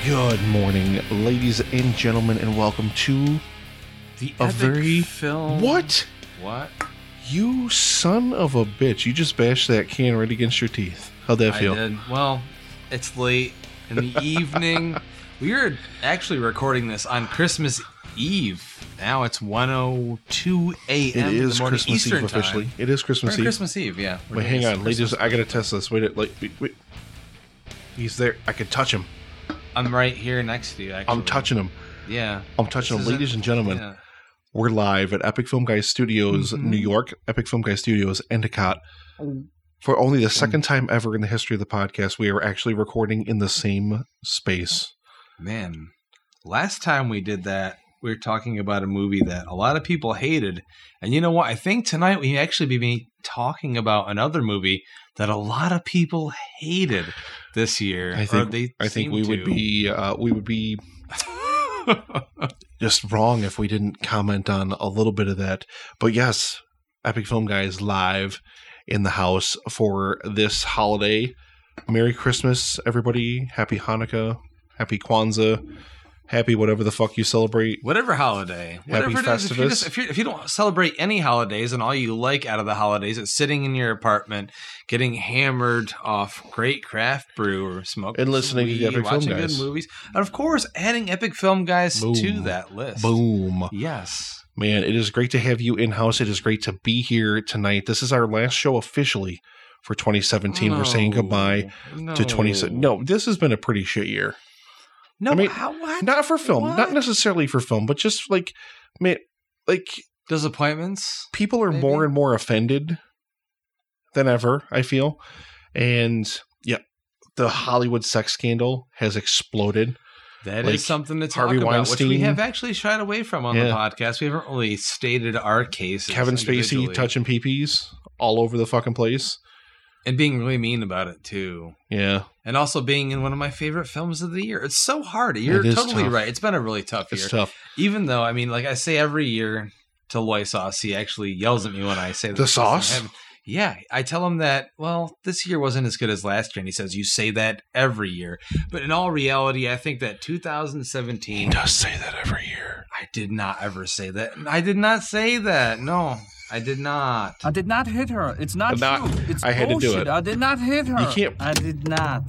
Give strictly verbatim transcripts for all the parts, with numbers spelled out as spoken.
Good morning, ladies and gentlemen, and welcome to the a very film. What? What? You son of a bitch! You just bashed that can right against your teeth. How'd that feel? I did. Well, it's late in the evening. We are actually recording this on Christmas Eve. Now it's one oh two a.m. It is Christmas Christmas Eastern Eve officially. Time. It is Christmas We're Eve. Christmas Eve, yeah. We're Wait, hang on, ladies. Christmas I gotta test this. Wait, wait, wait, wait. He's there. I can touch him. I'm right here next to you, actually. I'm touching him. Yeah. I'm touching him. This Ladies a, and gentlemen, yeah. we're live at Epic Film Guys Studios, Mm-hmm. New York. Epic Film Guys Studios, Endicott. For only the second time ever in the history of the podcast, we are actually recording in the same space. Man, last time we did that, we were talking about a movie that a lot of people hated. And you know what? I think tonight we actually be talking about another movie that a lot of people hated this year. I think, or they I think we to. would be uh, we would be just wrong if we didn't comment on a little bit of that. But yes, Epic Film Guys live in the house for this holiday. Merry Christmas, everybody. Happy Hanukkah. Happy Kwanzaa. Happy whatever the fuck you celebrate. Whatever holiday. Whatever Happy it is. If, you Festivus. just, if, you're, if you don't celebrate any holidays and all you like out of the holidays is sitting in your apartment, getting hammered off great craft brew or smoking And listening weed, to the Epic Film watching Guys. good movies. And of course, adding Epic Film Guys Boom. to that list. Boom. Yes. Man, it is great to have you in-house. It is great to be here tonight. This is our last show officially for twenty seventeen. No, We're saying goodbye no. to twenty seventeen. No, this has been a pretty shit year. No, I mean, how, what? Not for film, What? not necessarily for film, but just like, man, like Disappointments? people are maybe? more and more offended than ever, I feel. And yeah, the Hollywood sex scandal has exploded. That Like is something to talk Harvey about, Weinstein. which we have actually shied away from on Yeah. the podcast. We haven't really stated our cases. Kevin Spacey individually. touching peepees all over the fucking place. And being really mean about it, too. Yeah. And also being in one of my favorite films of the year. It's so hard. You're It is totally tough. right. It's been a really tough year. It's tough. Even though, I mean, like I say every year to Loy Sauce, he actually yells at me when I say The this. sauce? Yeah, I tell him that, well, this year wasn't as good as last year. And he says, you say that every year. But in all reality, I think that two thousand seventeen... He does say that every year. I did not ever say that. I did not say that. No, I did not. I did not hit her. It's not, Not- true. It's I had to do bullshit. it. I did not hit her. You can't- I did not.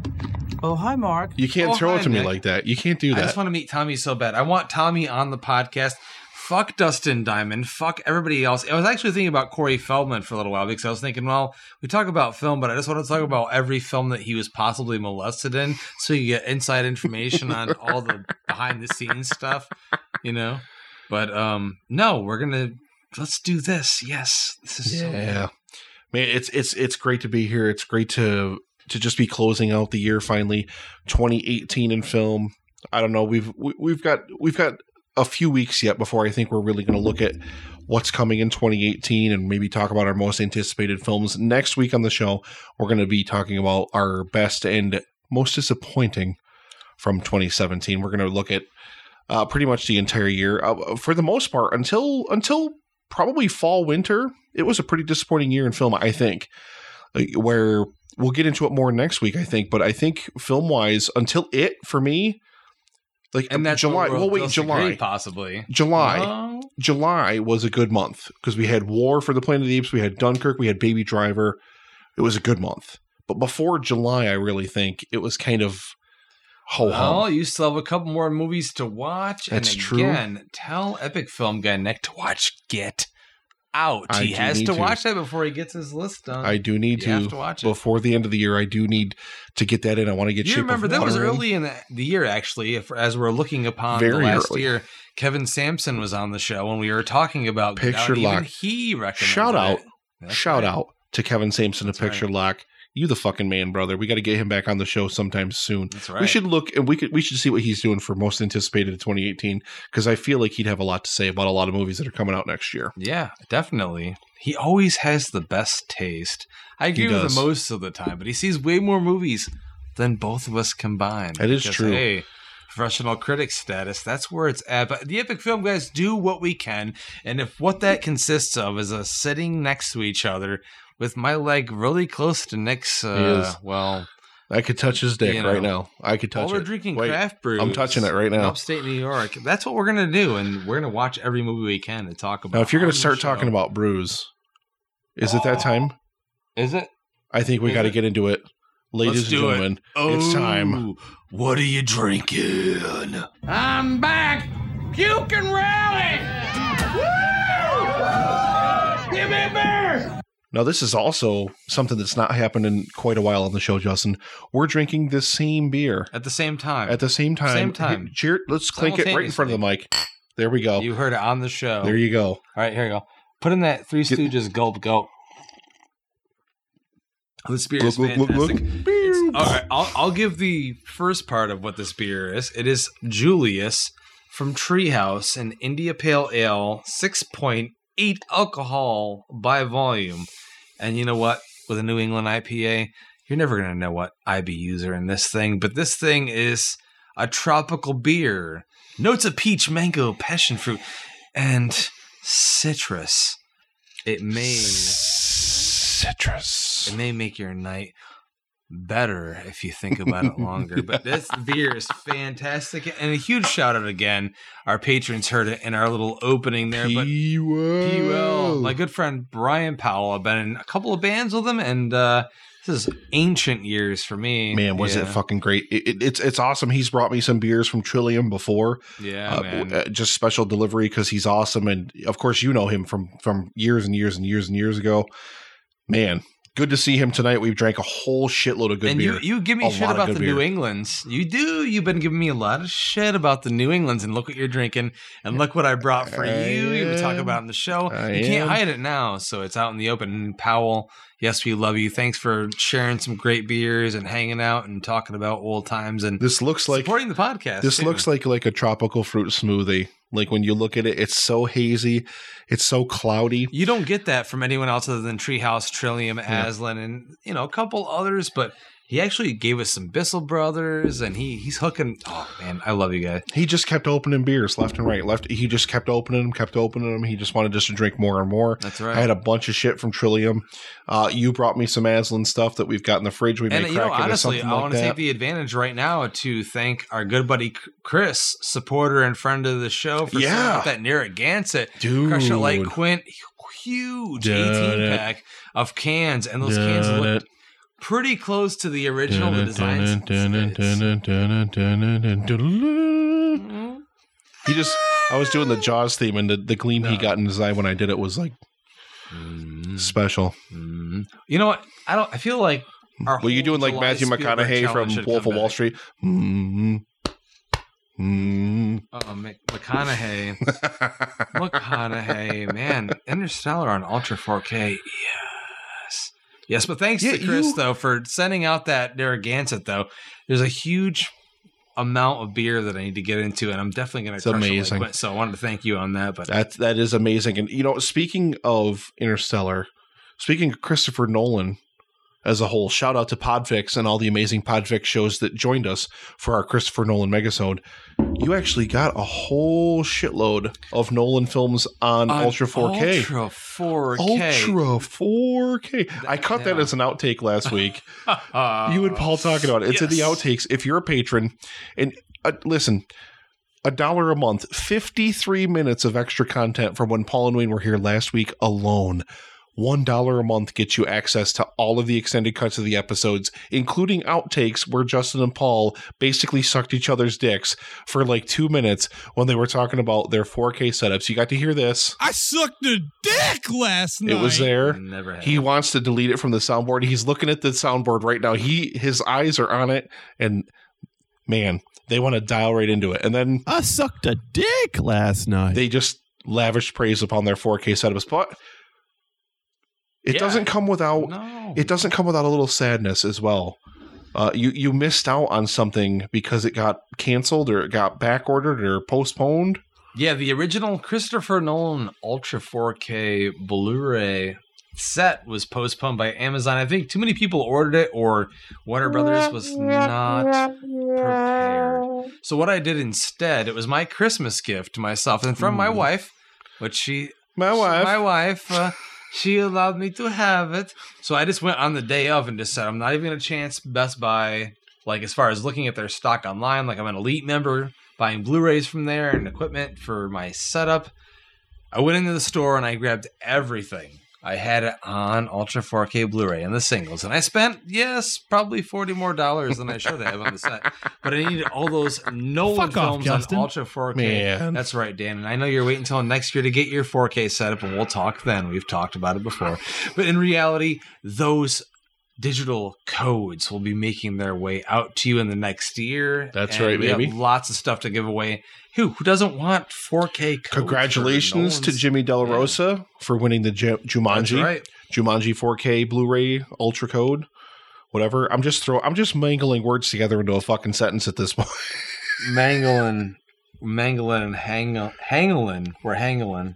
Oh, hi, Mark. You can't Oh, throw hi, it to me Nick. like that. You can't do I that. just want to meet Tommy so bad. I want Tommy on the podcast. Fuck Dustin Diamond. Fuck everybody else. I was actually thinking about Corey Feldman for a little while because I was thinking, well, we talk about film, but I just want to talk about every film that he was possibly molested in so you get inside information on all the behind the scenes stuff, you know? But um, no, we're going to, let's do this. Yes. This is so Yeah, good. man, it's it's it's great to be here. It's great to to just be closing out the year finally, twenty eighteen in film. I don't know. We've we, we've got we've got a few weeks yet before I think we're really going to look at what's coming in twenty eighteen and maybe talk about our most anticipated films. Next week on the show, we're going to be talking about our best and most disappointing from twenty seventeen. We're going to look at uh, pretty much the entire year. Uh, for the most part, until until probably fall, winter, it was a pretty disappointing year in film, I think, like, where we'll get into it more next week, I think. But I think film-wise, until it, for me, like And that's July. what we'll Well, wait, disagree, July. possibly. July. No? July was a good month because we had War for the Planet of the Apes, we had Dunkirk, we had Baby Driver. It was a good month. But before July, I really think it was kind of ho-hum. Well, you still have a couple more movies to watch. That's and true. again, tell Epic Film Guy Nick to watch Get Out. I he do has need to, to. watch that before he gets his list done. I do need You to, have to watch it. before the end of the year. I do need to get that in. I want to get. You Shape remember of that was Water in. early in the, the year, actually, if, as we're looking upon Very the last early. year. Kevin Sampson was on the show when we were talking about Get Picture Out. Even Lock. he recommended Shout out. it. That's Shout right. out to Kevin Sampson of That's right. Picture Lock. You the fucking man, brother. We got to get him back on the show sometime soon. That's right. We should look and we could we should see what he's doing for most anticipated in twenty eighteen because I feel like he'd have a lot to say about a lot of movies that are coming out next year. Yeah, definitely. He always has the best taste. I agree with does. him most of the time, but he sees way more movies than both of us combined. That is Because, true. Hey, professional critic status, that's where it's at. But the Epic Film Guys do what we can, and if what that consists of is us sitting next to each other with my leg really close to Nick's, uh, well, I could touch his dick You know, right now. I could touch While we're it. drinking Wait, craft brews. I'm touching it right in now. upstate New York. That's what we're going to do. And we're going to watch every movie we can to talk about. Now, if you're going on to the start show. talking about brews, is it that time? Is it? I think we Is got to it? get into it. Ladies Let's and do it. gentlemen, it's time. Oh, what are you drinking? I'm back. Puke and rally. Woo! Give me a beer. Now, this is also something that's not happened in quite a while on the show, Justin. We're drinking the same beer At the same time. at the same time. Same time. Hey, cheer, let's clink it right in front of the mic. There we go. You heard it on the show. There you go. All right, here you go. Put in that Three Get- Stooges gulp gulp. This beer Glug, is glug, glug, glug. fantastic. It's- all right, I'll, I'll give the first part of what this beer is. It is Julius from Treehouse, an India Pale Ale, six point eight alcohol by volume. And you know what? With a New England I P A, you're never going to know what I B Us are in this thing. But this thing is a tropical beer. Notes of peach, mango, passion fruit, and citrus. It may Citrus. it may make your night better if you think about it longer. But this beer is fantastic. And a huge shout out again. Our patrons heard it in our little opening there. But P W P L, my good friend Brian Powell, I've been in a couple of bands with him, and uh, this is ancient years for me. Man, was yeah. it fucking great. It, it, it's it's awesome. He's brought me some beers from Trillium before. Yeah, Uh, man. uh, just special delivery because he's awesome. And of course, you know him from, from years and years and years and years ago. Man, good to see him tonight. We've drank a whole shitload of good and beer. you, you give me A shit lot of about good the beer. New Englands. You do. You've been giving me a lot of shit about the New Englands, and look what you're drinking, and look what I brought for I you. You've been talking am. about it in the show. I you can't am. hide it now, so it's out in the open. And Powell, yes, we love you. Thanks for sharing some great beers and hanging out and talking about old times and This looks like supporting the podcast. this too. looks like like a tropical fruit smoothie. Like when you look at it, it's so hazy, it's so cloudy. You don't get that from anyone else other than Treehouse, Trillium, Aslan, and you know a couple others. But he actually gave us some Bissell Brothers, and he he's hooking. Oh man, I love you guys. He just kept opening beers left and right. Left, he just kept opening them, kept opening them. He just wanted us to drink more and more. That's I right. had a bunch of shit from Trillium. Uh, you brought me some Aslan stuff that we've got in the fridge. We may and crack you know, it or honestly, something I like want to that. take the advantage right now to thank our good buddy Chris, supporter and friend of the show, for sending Yeah. out that Narragansett Dude. Crush It Like Quint, huge eighteen pack of cans, and those cans look pretty close to the original. The designs. He just, I was doing the Jaws theme, and the, the gleam he got in his eye when I did it was like Mm, special. mm. You know what? I don't. I feel like. Our Were you whole doing like July Matthew Spielberg McConaughey challenge from should Wolf come of Wall back. Street? Mm-hmm. Mm-hmm. Oh, Mc- McConaughey. McConaughey, man. Interstellar on Ultra four K. Yes. Yes, but thanks Yeah, to Chris, you- though, for sending out that Narragansett, though. There's a huge amount of beer that I need to get into, and I'm definitely going It's to crush it like amazing. Quint, so I wanted to thank you on that. But That that is amazing. And you know, speaking of Interstellar, speaking of Christopher Nolan as a whole, shout out to Podfix and all the amazing Podfix shows that joined us for our Christopher Nolan Megasode. You actually got a whole shitload of Nolan films on, on Ultra four K. Ultra four K. Ultra four K. I cut that yeah. as an outtake last week. Uh, You and Paul talking about it. It's in the yes. outtakes. If you're a patron, and uh, listen, a dollar a month, fifty-three minutes of extra content from when Paul and Wayne were here last week alone. One dollar a month gets you access to all of the extended cuts of the episodes, including outtakes where Justin and Paul basically sucked each other's dicks for like two minutes when they were talking about their four K setups. You got to hear this. I sucked a dick last night. It was there. Never had. He wants to delete it from the soundboard. He's looking at the soundboard right now. He his eyes are on it, and man, they want to dial right into it. And then I sucked a dick last night. they just lavish praise upon their four K setups. But it Yeah. doesn't come without No. it doesn't come without a little sadness as well. Uh, you you missed out on something because it got canceled or it got back ordered or postponed. Yeah, the original Christopher Nolan Ultra four K Blu-ray set was postponed by Amazon. I think too many people ordered it, or Warner Brothers was not prepared. So what I did instead, it was my Christmas gift to myself and from my Ooh. wife, which she, My wife. my wife, uh, She allowed me to have it. So I just went on the day of and just said, I'm not even going to chance Best Buy, like as far as looking at their stock online. Like I'm an Elite member, buying Blu-rays from there and equipment for my setup. I went into the store and I grabbed everything. I had it on Ultra four K Blu-ray and the singles. And I spent, yes, probably forty more dollars than I should have on the set. But I needed all those Nolan Fuck off, films Justin. on Ultra four K. Man. That's right, Dan. And I know you're waiting until next year to get your four K setup, and we'll talk then. We've talked about it before. But in reality, those digital codes will be making their way out to you in the next year. That's And right, we have baby. lots of stuff to give away. Who, who doesn't want four K codes? Congratulations for to Nolan's- Jimmy De La Rosa for winning the J- That's Jumanji right. Jumanji four K Blu-ray Ultra Code. Whatever. I'm just throw. I'm just mangling words together into a fucking sentence at this point. Mangling, mangling, and hang, hangling. We're hangling.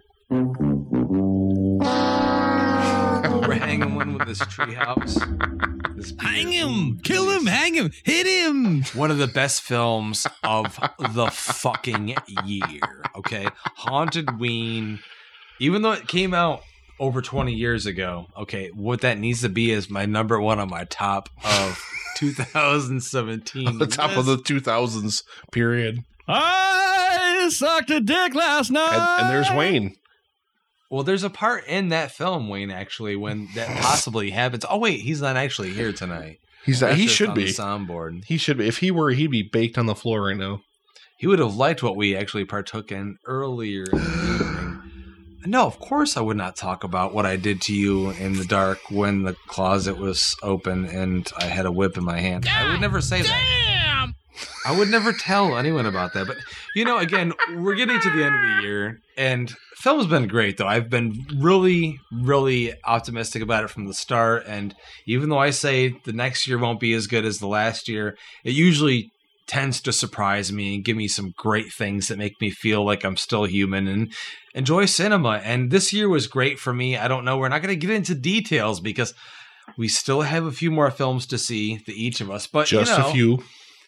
We're hangling with this treehouse. This Hang beer. him! Kill him! Hang him! Hit him! One of the best films of the fucking year. Okay, Haunted Ween. Even though it came out over twenty years ago, okay, what that needs to be is my number one on my top of two thousand seventeen. On the top of the two thousands period. I sucked a dick last night! And, and there's Wayne. Well, there's a part in that film, Wayne, actually, when that possibly happens. Oh, wait, he's not actually here tonight. He's not, That's he just should on be. the soundboard. He should be. If he were, he'd be baked on the floor right now. He would have liked what we actually partook in earlier in the evening. No, of course I would not talk about what I did to you in the dark when the closet was open and I had a whip in my hand. I would never say that. I would never tell anyone about that. But, you know, again, we're getting to the end of the year, and film's been great, though. I've been really, really optimistic about it from the start. And even though I say the next year won't be as good as the last year, it usually tends to surprise me and give me some great things that make me feel like I'm still human and enjoy cinema. And this year was great for me. I don't know. We're not going to get into details because we still have a few more films to see, the each of us. But Just you know, a few.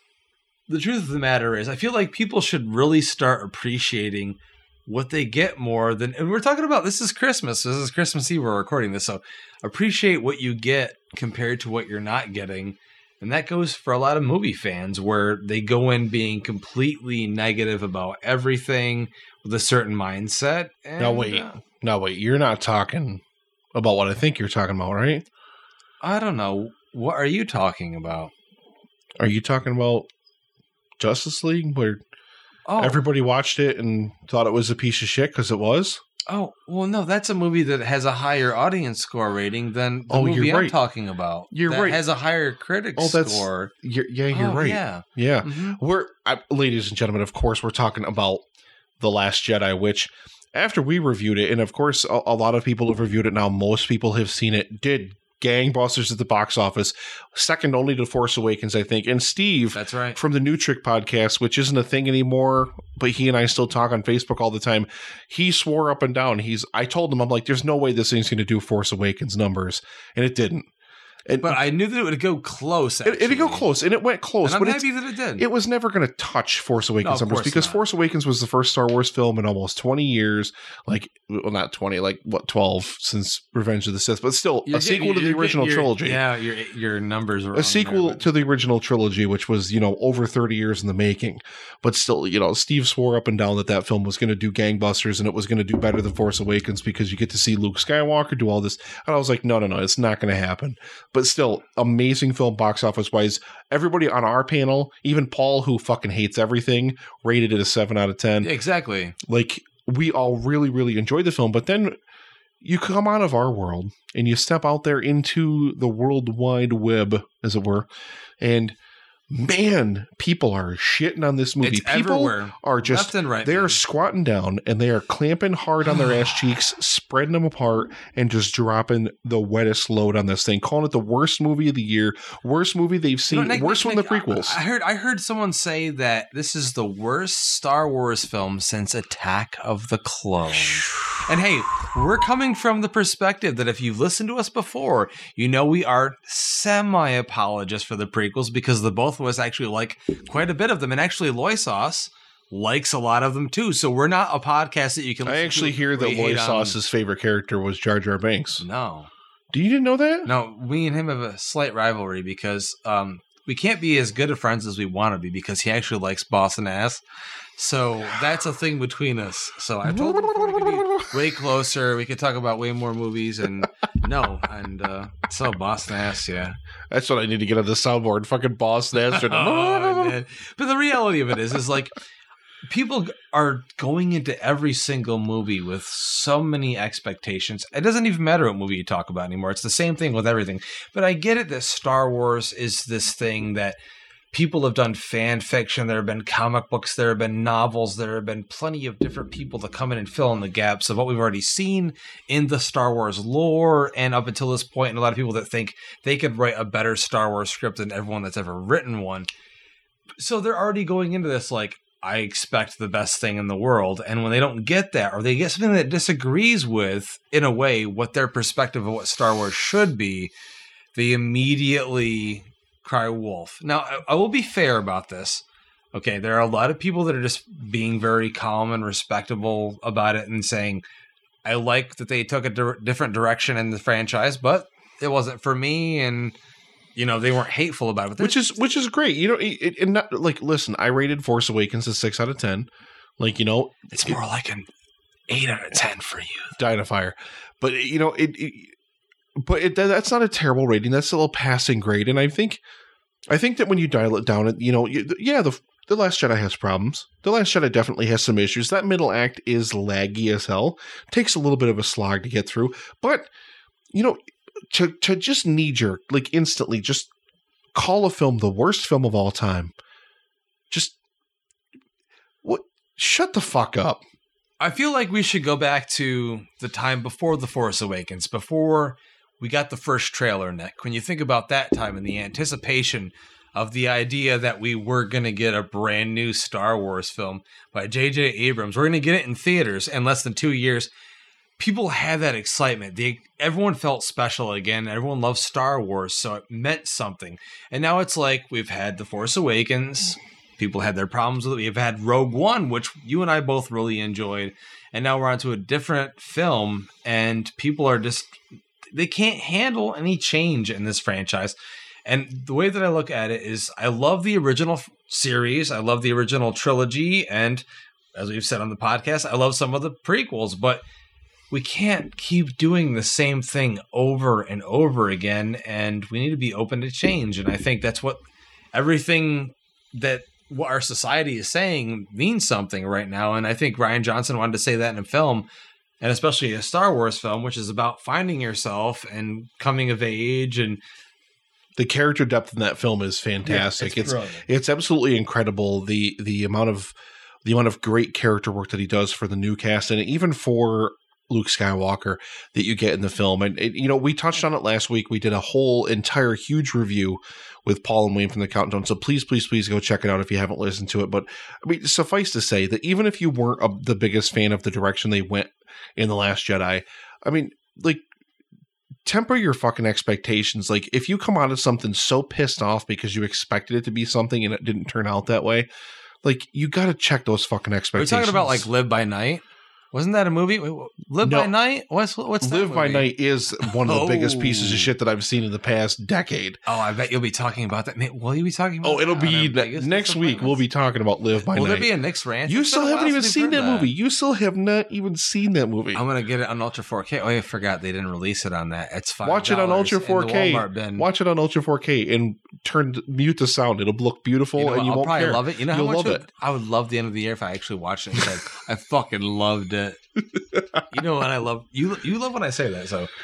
the truth of the matter is, I feel like people should really start appreciating what they get more than, and we're talking about, this is Christmas. This is Christmas Eve. We're recording this. So appreciate what you get compared to what you're not getting. And that goes for a lot of movie fans where they go in being completely negative about everything with a certain mindset. And, Now wait. uh, Now wait. You're not talking about what I think you're talking about, right? I don't know. What are you talking about? Are you talking about Justice League, where Oh, everybody watched it and thought it was a piece of shit because it was? oh, well, no, that's a movie that has a higher audience score rating than the Oh, movie you're I'm right. talking about. You're that right. has a higher critic Oh, that's- score. You're, yeah, you're Oh, right. Yeah. Yeah. Mhm. We're, I, ladies and gentlemen, of course, we're talking about The Last Jedi, which after we reviewed it, and of course, a, a lot of people have reviewed it now, most people have seen it, did gangbusters at the box office, second only to Force Awakens, I think. And Steve That's right. from the New Trick podcast, which isn't a thing anymore, but he and I still talk on Facebook all the time. He swore up and down. He's, I told him, I'm like, there's no way this thing's going to do Force Awakens numbers. And it didn't. And But I knew that it would go close. it, it'd go actually. close, and it went close. And I'm but it's, happy that it did. it was never going to touch Force Awakens No, of numbers course because not. Force Awakens was the first Star Wars film in almost twenty years. Like, well, not twenty, like what, twelve since Revenge of the Sith, but still You're a sequel getting- to the you're original getting- trilogy. Yeah, your your numbers are A sequel to the original trilogy, which was, you know, over thirty years in the making. But still, you know, Steve swore up and down that that film was going to do gangbusters and it was going to do better than Force Awakens because you get to see Luke Skywalker do all this. And I was like, no, no, no, it's not going to happen. But still, amazing film box office wise. Everybody on our panel, even Paul, who fucking hates everything, rated it a seven out of ten. Yeah, exactly. Like, we all really, really enjoyed the film. But then you come out of our world and you step out there into the world wide web, as it were, and man, people are shitting on this movie. It's People everywhere. are just Left and right. they are man. squatting down and they are clamping hard on their ass cheeks, spreading them apart, and just dropping the wettest load on this thing, calling it the worst movie of the year, worst movie they've You seen, know, Nick, worse Nick, than the Nick, prequels. I, I heard I heard someone say that this is the worst Star Wars film since Attack of the Clones. And hey, we're coming from the perspective that if you've listened to us before, you know we are semi-apologists for the prequels because the both of us actually like quite a bit of them. And actually, Loisos, likes a lot of them too. So we're not a podcast that you can. I listen actually to hear that where you Loy hate on- Sauce's favorite character was Jar Jar Binks. No, Do you didn't know that? no, we and him have a slight rivalry because um, we can't be as good of friends as we want to be because he actually likes Boston ass. So that's a thing between us. So I told him before we could be way closer. We could talk about way more movies, and no, and uh, so Boston ass, yeah. That's what I need to get on the soundboard. Fucking Boston ass. Oh, man. But the reality of it is, is like people are going into every single movie with so many expectations. It doesn't even matter what movie you talk about anymore. It's the same thing with everything. But I get it that Star Wars is this thing that people have done fan fiction. There have been comic books. There have been novels. There have been plenty of different people to come in and fill in the gaps of what we've already seen in the Star Wars lore. And up until this point, and a lot of people that think they could write a better Star Wars script than everyone that's ever written one. So they're already going into this like, I expect the best thing in the world. And when they don't get that, or they get something that disagrees with, in a way, what their perspective of what Star Wars should be, they immediately cry wolf. Now, I, I will be fair about this. Okay, there are a lot of people that are just being very calm and respectable about it and saying, I like that they took a di- different direction in the franchise, but it wasn't for me. And, you know, they weren't hateful about it. which is which is great. You know, it, it, and not, like, listen, I rated Force Awakens a six out of ten. Like, you know, it's more like an eight out of ten for you. Dying of Fire. But, you know, it, it but it, that's not a terrible rating. That's a little passing grade. And I think I think that when you dial it down, you know, you, yeah, the The Last Jedi has problems. The Last Jedi definitely has some issues. That middle act is laggy as hell. Takes a little bit of a slog to get through. But, you know, to to just knee-jerk, like instantly, just call a film the worst film of all time. Just, what? Shut the fuck up. I feel like we should go back to the time before The Force Awakens, before we got the first trailer, Nick. When you think about that time and the anticipation of the idea that we were going to get a brand new Star Wars film by J J Abrams, we're going to get it in theaters in less than two years. People had that excitement. They, everyone felt special again. Everyone loved Star Wars, so it meant something. And now it's like we've had The Force Awakens. People had their problems with it. We've had Rogue One, which you and I both really enjoyed. And now we're on to a different film, and people are just, they can't handle any change in this franchise. And the way that I look at it is I love the original series. I love the original trilogy. And as we've said on the podcast, I love some of the prequels, but we can't keep doing the same thing over and over again. And we need to be open to change. And I think that's what everything that what our society is saying means something right now. And I think Rian Johnson wanted to say that in a film, and especially a Star Wars film, which is about finding yourself and coming of age. And the character depth in that film is fantastic. Yeah, it's it's it's absolutely incredible. The the amount of the amount of great character work that he does for the new cast, and even for Luke Skywalker, that you get in the film. And it, you know, we touched on it last week. We did a whole entire huge review with Paul and Wayne from the Countdown. So please, please, please go check it out if you haven't listened to it. But I mean, suffice to say that even if you weren't a, the biggest fan of the direction they went in The Last Jedi, I mean, like, temper your fucking expectations. Like, if you come out of something so pissed off because you expected it to be something and it didn't turn out that way, like, you got to check those fucking Are we expectations. talking about like Live by Night? Wasn't that a movie? Wait, Live No. by Night? What's what's that Live by movie? Night is one of the Oh. biggest pieces of shit that I've seen in the past decade. Oh, I bet you'll be talking about that. Man, will you be talking about Oh, it'll that be on our biggest next week. We'll be talking about Live by Will Night. there be a Nick's Ranch? You It's still been a haven't while even since seen we've that, heard movie. You still have not even seen that movie. I'm gonna get it on Ultra four K. Oh, I forgot they didn't release it on that. It's five. Watch it on Ultra four K. Bin. Watch it on Ultra four K and turn mute the sound. It'll look beautiful, You know, and you I'll won't probably care. love it. You know how You'll much love would- it. I would love the end of the year if I actually watched it and said I fucking loved it. You know what I love? You you love when I say that. So,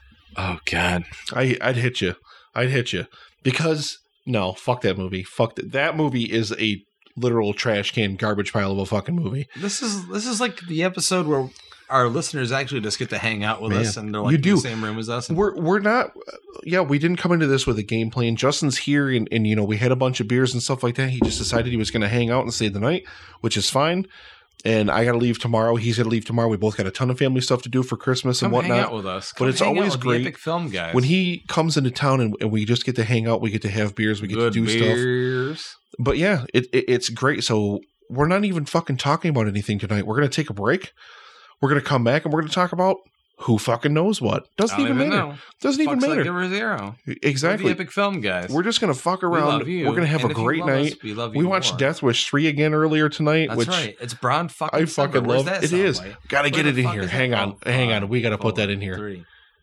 oh god, I, I'd hit you. I'd hit you because no, fuck that movie. Fuck that. That movie is a literal trash can, garbage pile of a fucking movie. this is this is like the episode where our listeners actually just get to hang out with Man, us and they're like you in do. the same room as us. And We're we're not. Yeah, we didn't come into this with a game plan. Justin's here, and, and you know we had a bunch of beers and stuff like that. He just decided he was going to hang out and stay the night, which is fine. And I got to leave tomorrow. He's got to leave tomorrow. We both got a ton of family stuff to do for Christmas Come and whatnot. hang out with us. But Come it's hang out always with the great Epic Film guys. when he comes into town and, and we just get to hang out. We get to have beers. We get Good to do stuff. beers. But yeah, it, it it's great. So we're not even fucking talking about anything tonight. We're going to take a break. We're going to come back and we're going to talk about who fucking knows what. Doesn't even, even matter. Know. Doesn't Fuck's even matter. Like zero. Exactly. We're the Epic Film guys. We're just going to fuck around. We love you. We're going to have and a great night. Us, we love you we watched more. Death Wish three again earlier tonight. That's which right. It's Bron fucking I fucking Where's love. That it is. Got to get it in here. Hang on. Oh, Hang on. We got to put that in here. Three.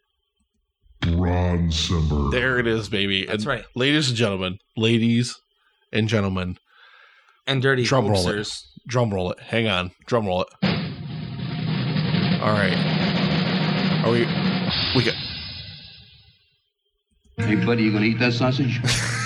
Bronsember. There it is, baby. That's and right. Ladies and gentlemen. Ladies and gentlemen. And dirty drum roll hoopsters. it. Drum roll it. Hang on. Drum roll it. All right. Are we? We got. Hey, buddy, you gonna eat that sausage?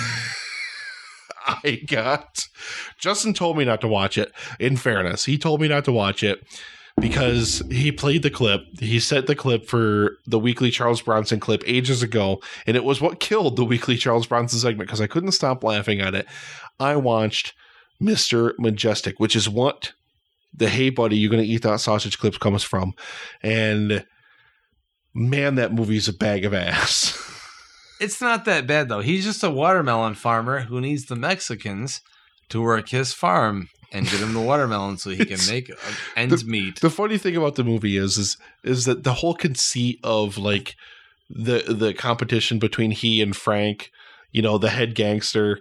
I got. Justin told me not to watch it. In fairness, he told me not to watch it because he played the clip. He set the clip for the weekly Charles Bronson clip ages ago, and it was what killed the weekly Charles Bronson segment because I couldn't stop laughing at it. I watched Mister Majestic, which is what the "Hey Buddy, you're gonna eat that sausage" clips comes from, and man, that movie's a bag of ass. It's not that bad though. He's just a watermelon farmer who needs the Mexicans to work his farm and get him the watermelon so he can make ends the, meet. The funny thing about the movie is, is, is that the whole conceit of like the the competition between he and Frank, you know, the head gangster,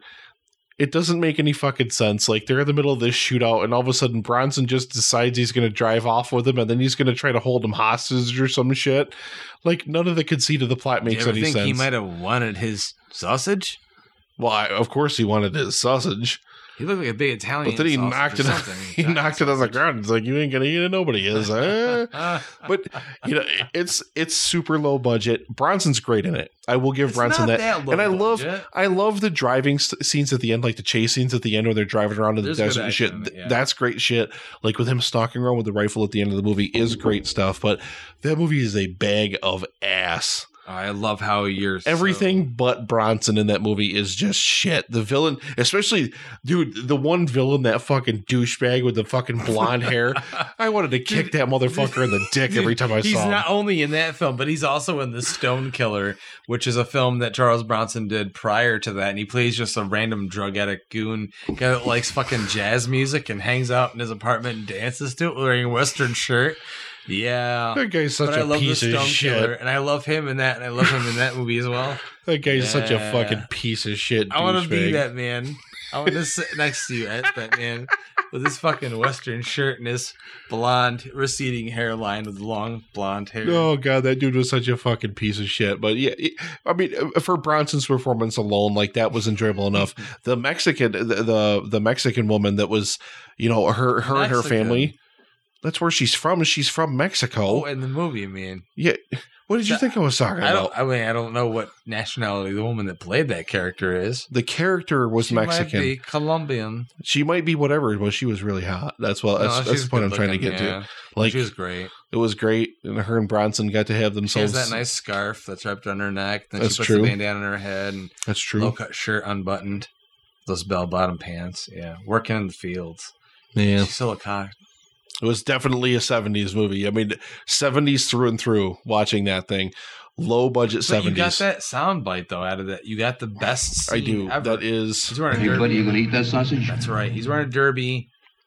it doesn't make any fucking sense. Like they're in the middle of this shootout, and all of a sudden Bronson just decides he's going to drive off with him, and then he's going to try to hold him hostage or some shit. Like none of the conceit of the plot makes Do you ever any think sense. He might have wanted his sausage. Well, I, of course he wanted his sausage. He looked like a big Italian. But then he sausage knocked or it. something. He knocked it on the ground. It's like you ain't gonna eat it. Nobody is. Eh? But you know, it's it's super low budget. Bronson's great in it. I will give It's Bronson not that. that low and I love budget. I love the driving st- scenes at the end, like the chase scenes at the end where they're driving around in the There's good desert and shit. action in it, yeah. That's great shit. Like with him stalking around with the rifle at the end of the movie is great stuff. But that movie is a bag of ass. I love how you're Everything so... but Bronson in that movie is just shit. The villain, especially, dude, the one villain, that fucking douchebag with the fucking blonde hair. I wanted to kick that motherfucker in the dick every time I he's saw him. He's not only in that film, but he's also in The Stone Killer, which is a film that Charles Bronson did prior to that. And he plays just a random drug addict goon guy that likes fucking jazz music and hangs out in his apartment and dances to it wearing a Western shirt. Yeah, that guy's such but I a love piece the of Stone shit. Killer, and I love him in that, and I love him in that movie as well. That guy's Yeah. such a fucking piece of shit. I want to be douchebag. that man. I want to sit next to you at that man with his fucking Western shirt and his blonde receding hairline with long blonde hair. Oh god, that dude was such a fucking piece of shit. But yeah, it- I mean, for Bronson's performance alone, like that was enjoyable enough. The Mexican, the the, the Mexican woman that was, you know, her her and her Mexican. family. That's where she's from. She's from Mexico. Oh, in the movie, man. Yeah. What did you That- think I was talking I about? don't. I mean, I don't know what nationality the woman that played that character is. The character was She Mexican. might be Colombian. She might be whatever, but she was really hot. That's what. That's, No, that's she's the point I'm good trying to looking, get yeah. to. Like She was great. it was great, and her and Bronson got to have She themselves. has that nice scarf that's wrapped around her neck. Then That's she puts true. the bandana on her head and That's true. low cut shirt unbuttoned. Those bell bottom pants. Yeah, working in the fields. Yeah, She's still a cock. it was definitely a seventies movie. I mean, seventies through and through. Watching that thing, low budget But you got seventies. that sound bite though out of that. You got the best scene I do. ever. That is. He's wearing a Hey, derby. buddy, you gonna eat that sausage? That's right. He's wearing a derby,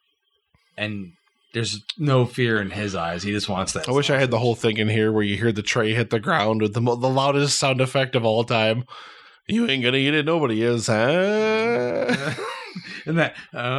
and there's no fear in his eyes. He just wants that. I wish I had the whole thing in here where you hear the tray hit the ground with the mo- the loudest sound effect of all time. You ain't gonna eat it. Nobody is, huh? And that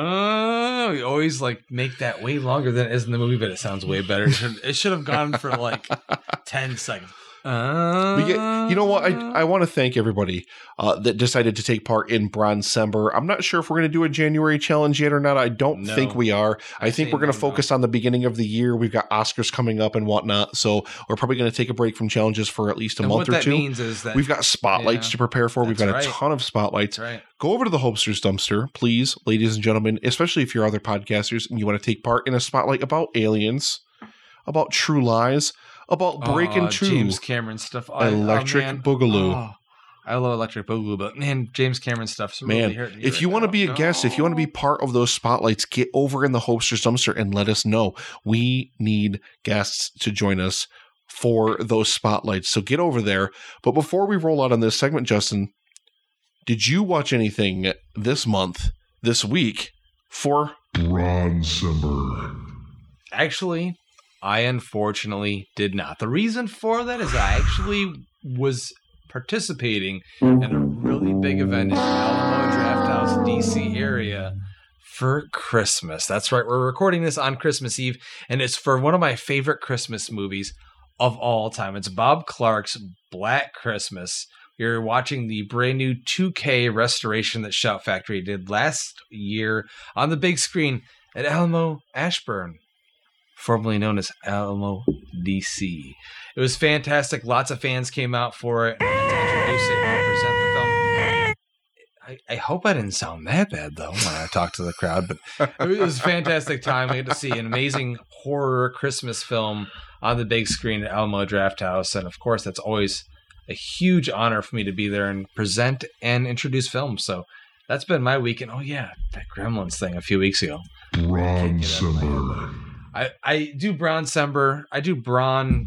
oh, we always like make that way longer than it is in the movie, but it sounds way better. It should, it should have gone for like ten seconds. Uh, We get, you know what? I I want to thank everybody uh, that decided to take part in Bronsember. I'm not sure if we're going to do a January challenge yet or not. I don't No. think we are. I I think say we're going to no, no. focus on the beginning of the year. We've got Oscars coming up and whatnot, so we're probably going to take a break from challenges for at least a and month what or that two. means is that We've got spotlights Yeah. to prepare for. We've That's got a right. ton of spotlights. That's right. Go over to the Hopesters Dumpster, please, ladies and gentlemen, especially if you're other podcasters and you want to take part in a spotlight about aliens, about True Lies, about Breaking Oh, Two, James Cameron stuff. I- Electric oh, man. Boogaloo. Oh, I love Electric Boogaloo, but man, James Cameron stuff's Man, really hurting me if right you want to now. be a guest, if you want to be part of those spotlights, get over in the Hopesters Dumpster and let us know. We need guests to join us for those spotlights. So get over there. But before we roll out on this segment, Justin, did you watch anything this month, this week, for Bronsember. Actually, I unfortunately did not. The reason for that is I actually was participating in a really big event in the Alamo Drafthouse, D C area for Christmas. That's right. We're recording this on Christmas Eve, and it's for one of my favorite Christmas movies of all time. It's Bob Clark's Black Christmas. You're watching the brand new two K restoration that Shout Factory did last year on the big screen at Alamo Ashburn, formerly known as Alamo D C. It was fantastic. Lots of fans came out for it to introduce it and present the film. I, I hope I didn't sound that bad, though, when I talked to the crowd, but it was a fantastic time. We had to see an amazing horror Christmas film on the big screen at Alamo Drafthouse. And, of course, that's always a huge honor for me to be there and present and introduce films. So that's been my weekend. Oh, yeah, that Gremlins thing a few weeks ago. Bronsember. I, I do Bronsember. I do Bron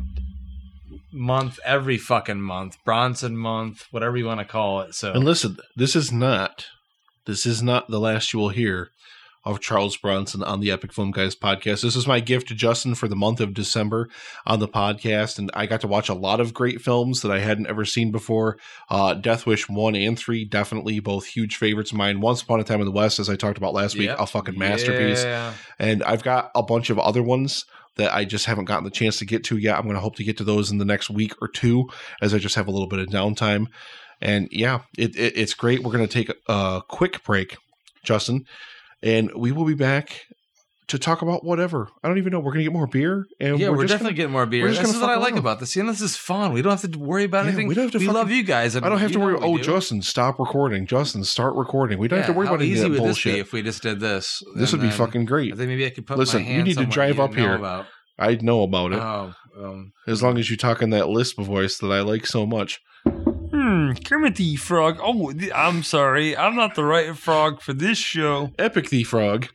month every fucking month. Bronson month, whatever you want to call it. So And listen, this is not, this is not the last you will hear of Charles Bronson on the Epic Film Guys podcast. This is my gift to Justin for the month of December on the podcast, and I got to watch a lot of great films that I hadn't ever seen before. Uh, Death Wish one and three, definitely both huge favorites of mine. Once Upon a Time in the West, as I talked about last week, Yep. a fucking masterpiece. Yeah. And I've got a bunch of other ones that I just haven't gotten the chance to get to yet. I'm going to hope to get to those in the next week or two, as I just have a little bit of downtime. And yeah, it, it, it's great. We're going to take a quick break, Justin, and we will be back to talk about whatever. I don't even know. We're going to get more beer. And Yeah, we're, we're just definitely gonna, getting more beer. we're just This gonna is what I fuck like around. about this. You know, this is fun. We don't have to worry about Yeah, anything. we don't have to we fucking- love you guys. I don't have to You know worry. what we Oh, do. Justin, stop recording. Justin, start recording. We don't Yeah, have to worry how about any easy of that would this be bullshit. if we just did this? This would And be then fucking great. I think maybe I could put Listen, my you hand need to somewhere drive you up didn't know here. About. I know about it. Oh, um, As long as you talk in that lisp voice that I like so much. Hmm, Kermit the Frog. Oh, th- I'm sorry. I'm not the right frog for this show. Epic the Frog.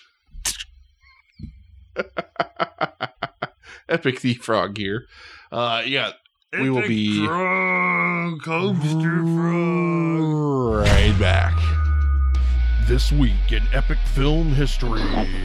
Epic the Frog here. Uh, yeah, we will Epic be Frog, Coaster Frog. right back. This week in epic film history.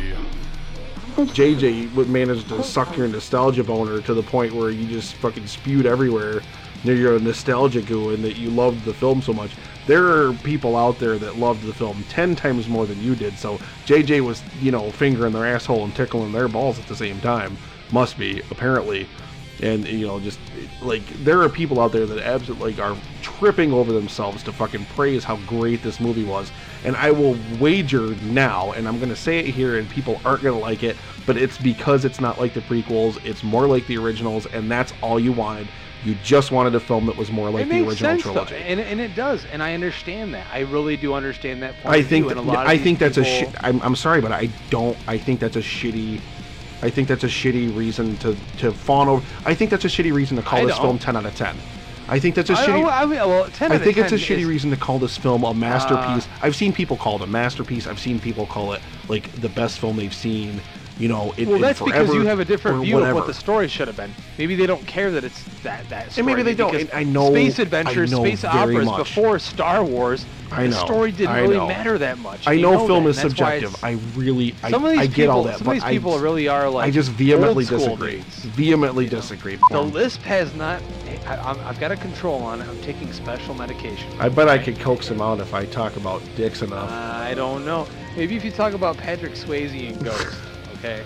J J would manage to suck your nostalgia boner to the point where you just fucking spewed everywhere. You're a nostalgia goo and that you loved the film so much. There are people out there that loved the film ten times more than you did. So J J was, you know, fingering their asshole and tickling their balls at the same time. Must be, apparently. And, you know, just, like, there are people out there that absolutely, like, are tripping over themselves to fucking praise how great this movie was. And I will wager now, and I'm going to say it here, and people aren't going to like it, but it's because it's not like the prequels, it's more like the originals, and that's all you wanted. You just wanted a film that was more like it the makes original sense, trilogy. though, and, and it does, and I understand that. I really do understand that point I of think view, that, and a lot of I these think that's people, a shit. I'm, I'm sorry, but I don't. I think that's a shitty. I think that's a shitty reason to to fawn over. I think that's a shitty reason to call I this don't. film ten out of ten. I think that's a I, shitty. I mean, well, ten I out of think it's a ten shitty is- reason to call this film a masterpiece. I've seen people call it a masterpiece. I've seen people call it like the best film they've seen. You know, in, Well, in that's forever, because you have a different or view whatever. of what the story should have been. Maybe they don't care that it's that that story. And maybe they don't, because and I know- space I adventures, know space very operas much. before Star Wars. I The know, story didn't I really know. matter that much. I You know, know film that, is and that's why subjective. it's- I really, I, Some of these I get people, all that, some but of these I, people really are like. I just vehemently old school disagree. dudes. Vehemently disagree. The lisp has not. I, I'm, I've got a control on it. I'm taking special medication. I bet I could coax him out if I talk about dicks enough. I don't know. Maybe if you talk about Patrick Swayze and Ghost. Okay.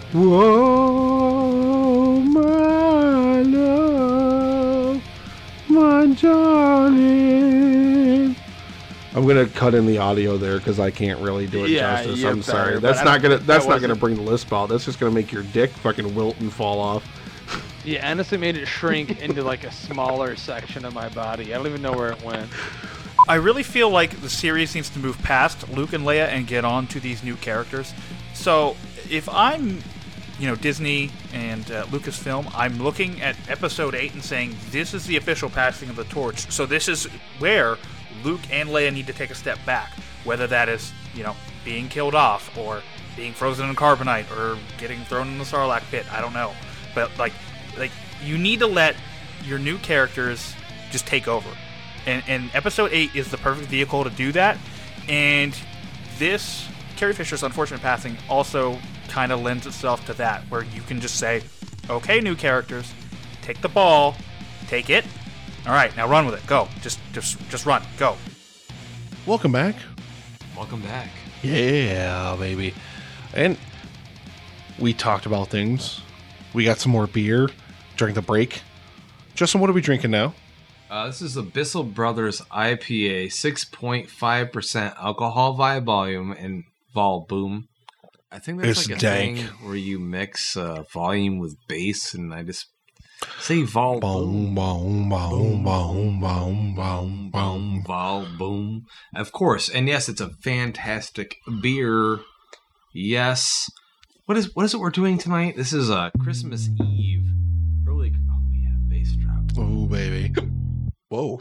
Whoa, my love, my darling. I'm gonna cut in the audio there because I can't really do it Yeah, justice. you're I'm sorry. better, That's but I not don't gonna. think That's that not gonna wasn't- bring the lisp out. That's just gonna make your dick fucking wilt and fall off. Yeah, honestly made it shrink into like a smaller section of my body. I don't even know where it went. I really feel like the series needs to move past Luke and Leia and get on to these new characters. So if I'm, you know, Disney and uh, Lucasfilm, I'm looking at Episode eight and saying, this is the official passing of the torch. So this is where Luke and Leia need to take a step back. Whether that is, you know, being killed off or being frozen in carbonite or getting thrown in the Sarlacc pit. I don't know. But, like, like you need to let your new characters just take over. And, and Episode eight is the perfect vehicle to do that. And this Carrie Fisher's unfortunate passing also kind of lends itself to that, where you can just say, okay, new characters, take the ball, take it. All right, now run with it. Go. Just just, just run. Go. Welcome back. Welcome back. Yeah, baby. And we talked about things. We got some more beer during the break. Justin, what are we drinking now? Uh, this is the Bissell Brothers I P A, six point five percent alcohol by volume and vol boom. I think that's It's like a dank. thing where you mix uh, volume with bass, and I just say vol boom. Boom, boom, boom, boom, boom, boom. Vol boom. Of course, and yes, it's a fantastic beer. Yes. What is what is it we're doing tonight? This is uh, Christmas Eve. Early. Oh yeah, bass drop. Oh, baby. Whoa.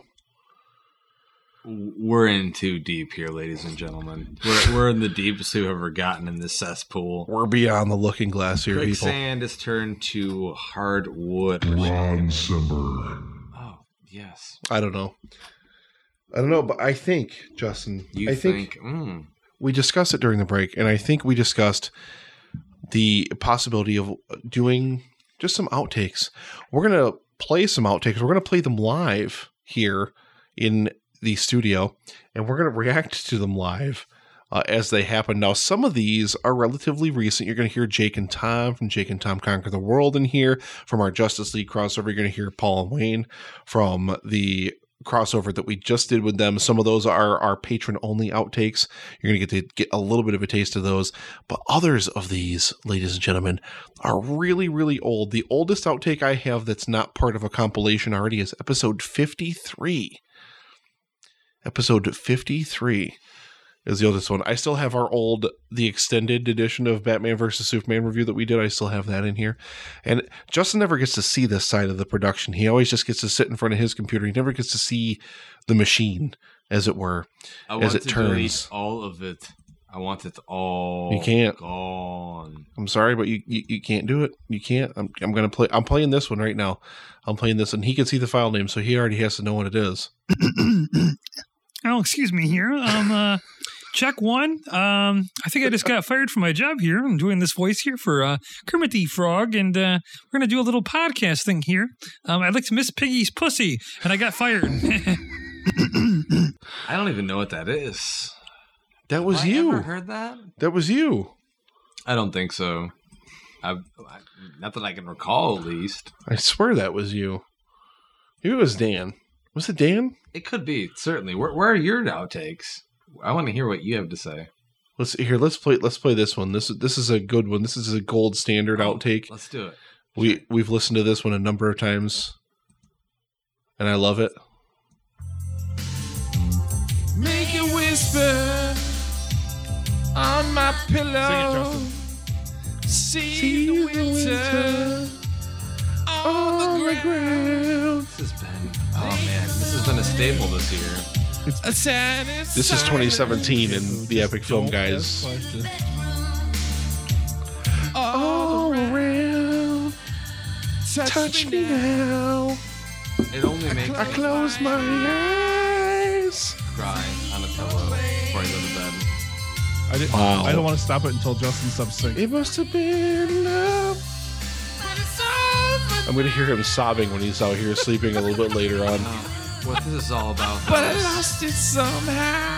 We're in too deep here, ladies and gentlemen. We're we're in the deepest we've ever gotten in this cesspool. We're beyond the looking glass here, people. Quicksand has turned to hardwood. Ron Simber. Oh yes. I don't know. I don't know, but I think, Justin, You I think? think mm, we discussed it during the break, and I think we discussed the possibility of doing just some outtakes. We're going to play some outtakes. We're going to play them live here in the studio, and we're going to react to them live uh, as they happen. Now, some of these are relatively recent. You're going to hear Jake and Tom from Jake and Tom Conquer the World in here. From our Justice League crossover, you're going to hear Paul and Wayne from the crossover that we just did with them. Some of those are our patron only outtakes. You're going to get to get a little bit of a taste of those, but others of these, ladies and gentlemen, are really, really old. The oldest outtake I have that's not part of a compilation already is episode fifty-three. Episode fifty-three is the oldest one. I still have our old, the extended edition of Batman versus Superman review that we did. I still have that in here. And Justin never gets to see this side of the production. He always just gets to sit in front of his computer. He never gets to see the machine, as it were, I as want it to turns. delete all of it. I want it all. You can't. Gone. I'm sorry, but you, you, you can't do it. You can't. I'm I'm gonna play. I'm playing this one right now. I'm playing this, and he can see the file name, so he already has to know what it is. Oh, excuse me here. Um, uh, check one. Um, I think I just got fired from my job here. I'm doing this voice here for uh, Kermit the Frog, and uh, we're going to do a little podcast thing here. Um, I licked Miss Piggy's pussy, and I got fired. I don't even know what that is. That was Have I you. ever heard that? That was you. I don't think so. I, I, not that I can recall, at least. I swear that was you. Maybe it was Dan. Was it Dan? It could be, certainly. Where, where are your outtakes? I want to hear what you have to say. Let's here. Let's play. Let's play this one. This this is a good one. This is a gold standard Oh, outtake. Let's do it. We we've listened to this one a number of times, and I love it. Make it whisper on my pillow. See the winter on the ground. This has been, oh man, this has been a staple this year. This is twenty seventeen in the Epic Film Guys. All around, touch me now. It only makes I me close my eyes. cry on a pillow before I go to bed. I, didn't, Wow. I don't want to stop it until Justin stops singing. It must have been love. I'm gonna hear him sobbing when he's out here sleeping a little bit later on. Oh, what this is all about. But I guys. lost it somehow.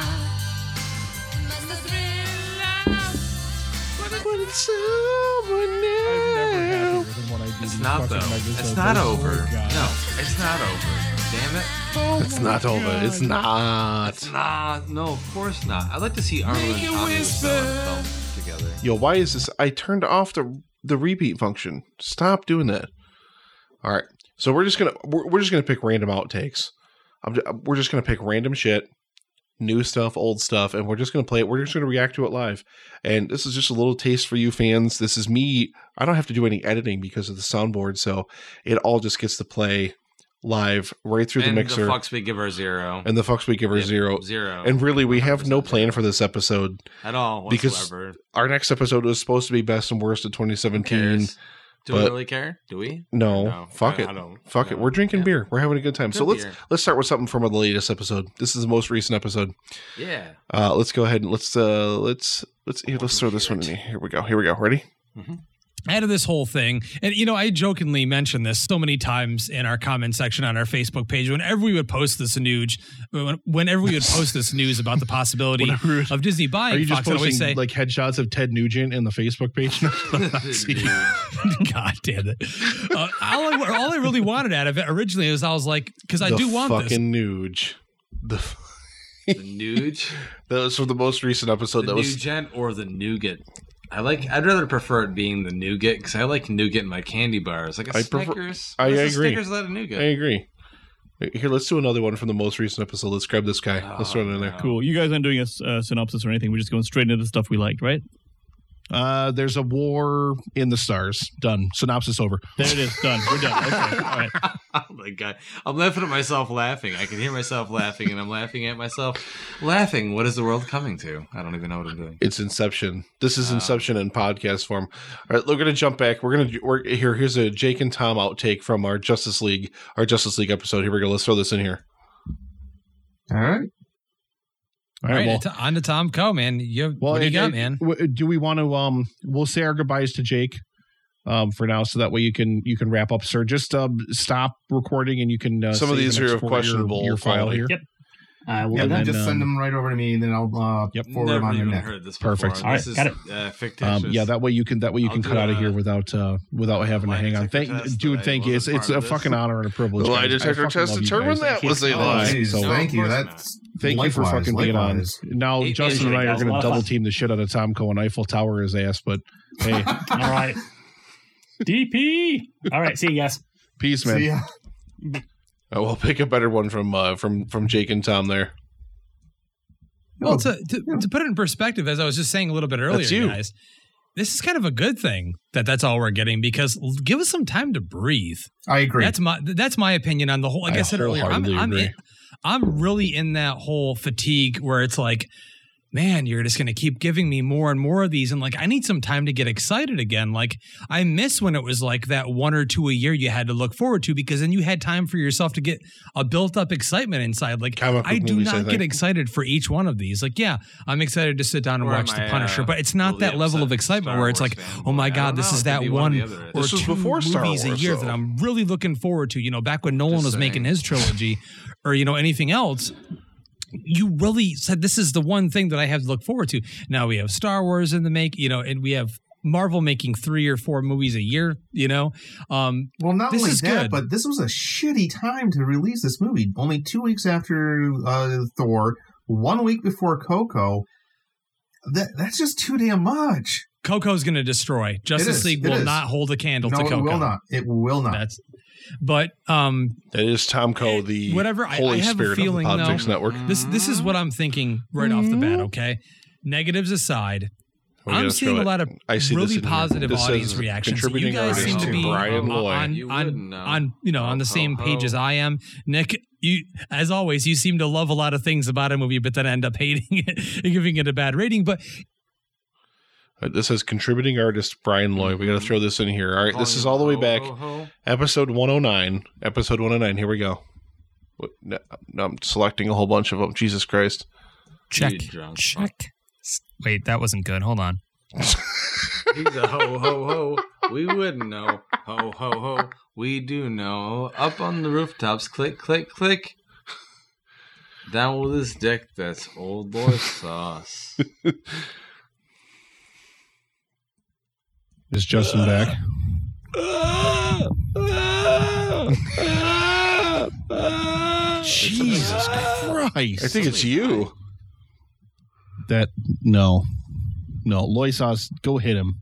But it's someone now. It's not though. It's not over. No, it's not over. Damn it. It's not over. It's not. Nah, no, of course not. I'd like to see Arnold and Tommy Wiseau in a film together. Yo, why is this? I turned off the the repeat function. Stop doing that. All right, so we're just gonna we're, we're just gonna pick random outtakes. I'm ju- we're just gonna pick random shit, new stuff, old stuff, and we're just gonna play it. We're just gonna react to it live. And this is just a little taste for you fans. This is me. I don't have to do any editing because of the soundboard, so it all just gets to play live right through and the mixer. the fucks we give her zero. And the fucks we give her Yep, zero. Zero. And really, we have no one hundred percent plan zero. for this episode At all because whatsoever. our next episode was supposed to be best and worst of twenty Who seventeen. cares? Do we But- really care? Do we? No, No, fuck I- it. I don't- fuck it. no. We're drinking Yeah. beer. We're having a good time. so Good let's beer. let's start with something from the latest episode. This is the most recent episode. Yeah. Uh, let's go ahead and let's uh let's let's here, let's throw this one in. Here we go. Here we go. Ready? Out of this whole thing, and you know, I jokingly mentioned this so many times in our comment section on our Facebook page. Whenever we would post this news, when- whenever we would post this news about the possibility Whenever- of Disney buying Are you Fox, just I'd always posting say, like headshots of Ted Nugent in the Facebook page? God damn it! Uh, all, I, all I really wanted out of it originally was I was like, because I The do want this. fucking Nuge. The The Nuge, that was from the most recent episode. the that was Nugent, or the Nougat. I like. I'd rather prefer it being the Nougat because I like Nougat in my candy bars, like a I prefer- Snickers. I Where's the agree. Snickers without a Nougat. I agree. Here, let's do another one from the most recent episode. Let's grab this guy. Let's throw it in there. no. Cool. You guys aren't doing a s- uh, synopsis or anything. We're just going straight into the stuff we liked, right? uh, there's a war in the stars. Done. Synopsis over. There it is. Done. We're done. Okay. All right. Oh my god! I'm laughing at myself laughing. I can hear myself laughing, and I'm laughing at myself laughing. What is the world coming to? I don't even know what I'm doing. It's Inception. This is Oh. Inception in podcast form. All right, we're gonna jump back. We're gonna we're, here. Here's a Jake and Tom outtake from our Justice League, our Justice League episode. Here we go. Let's throw this in here. All right. All right, well, on to Tom Co, man. You, Well, what do you and- got, and- man? w- Do we want to? Um, we'll say our goodbyes to Jake, um, for now, so that way you can you can wrap up, sir. Just um, stop recording, and you can. Uh, Some of save these and are of export your- questionable your file quality. here. Yep. Uh, we'll Yeah, do then that. just um, send them right over to me, and then I'll uh, Yep. forward them Never on your even neck. heard this Perfect. before. All right, This is got it. uh, fictitious. Um, yeah, that way you can that way you I'll can do cut out of a here without uh, without having to lie hang on. detector Thank, test dude, that I thank you. It's wasn't it's part a of this. fucking honor and a privilege. The lie guys. I detector fucking test love you determined guys. that was a Oh, lie. geez, So- thank you. Of course That's Thank you for likewise, fucking being on. likewise. Now, Eight Justin and I minutes, are guys. going A lot to of double fun. team the shit out of Tomco and Eiffel Tower his ass, but hey, All right. D P. All right. See you guys. peace, man. See ya. Oh, we'll pick a better one from uh, from from Jake and Tom there. Well, to, to, to put it in perspective, as I was just saying a little bit earlier, That's you. guys, this is kind of a good thing that that's all we're getting because l- give us some time to breathe. I agree. That's my that's my opinion on the whole. Like I, I said earlier, I'm wholeheartedly I'm, agree. in, I'm really in that whole fatigue where it's like, man, you're just going to keep giving me more and more of these. And like, I need some time to get excited again. Like, I miss when it was like that one or two a year you had to look forward to because then you had time for yourself to get a built up excitement inside. Like, Comic book I do movies, I not get think. excited for each one of these. Like, yeah, I'm excited to sit down and Or am watch The I, Punisher, uh, but it's not really that level of upset excitement Star where it's Wars like, fanboy? oh my I God, don't this know. is It could that be one one or the other. or This was two before Star movies a Wars, year though. that I'm really looking forward to. You know, back when Nolan Just was saying. making his trilogy or, you know, anything else. You really said this is the one thing that I have to look forward to. Now we have Star Wars in the make, you know, and we have Marvel making three or four movies a year, you know. Um, Well, not this only is that, good. but this was a shitty time to release this movie. Only two weeks after uh, Thor, one week before Coco. That that's just too damn much. Coco's going to destroy. Justice is, League it will is. not hold a candle No, to it Coco. will not. It will not. That's, but um, That is Tomco, the whatever. I, Holy I have Spirit a feeling of the Politics though, Network. This this is what I'm thinking right off the bat. Okay, negatives aside. We're I'm gonna seeing throw a it. lot of I see this really in here. positive This audience says reactions. You contributing guys seem artist to be Brian on, Loy. You on, wouldn't know. on you know on the Ho, same ho, page ho. as I am. Nick, you as always, you seem to love a lot of things about a movie, but then end up hating it and giving it a bad rating. But Uh, This says contributing artist Brian Loy. We got to throw this in here. All right, this is all the way Ho, back. ho, ho. Episode one oh nine. Episode one oh nine. Here we go. What, no, no, I'm selecting a whole bunch of them. Jesus Christ. check, You drunk check. Wait, that wasn't good. Hold on. He's a ho ho ho. We wouldn't know. Ho ho ho. We do know. Up on the rooftops. Click click click. Down with his dick. That's old boy sauce. Is Justin back? Jesus Christ! I think it's you. That no, no. Loisos, go hit him.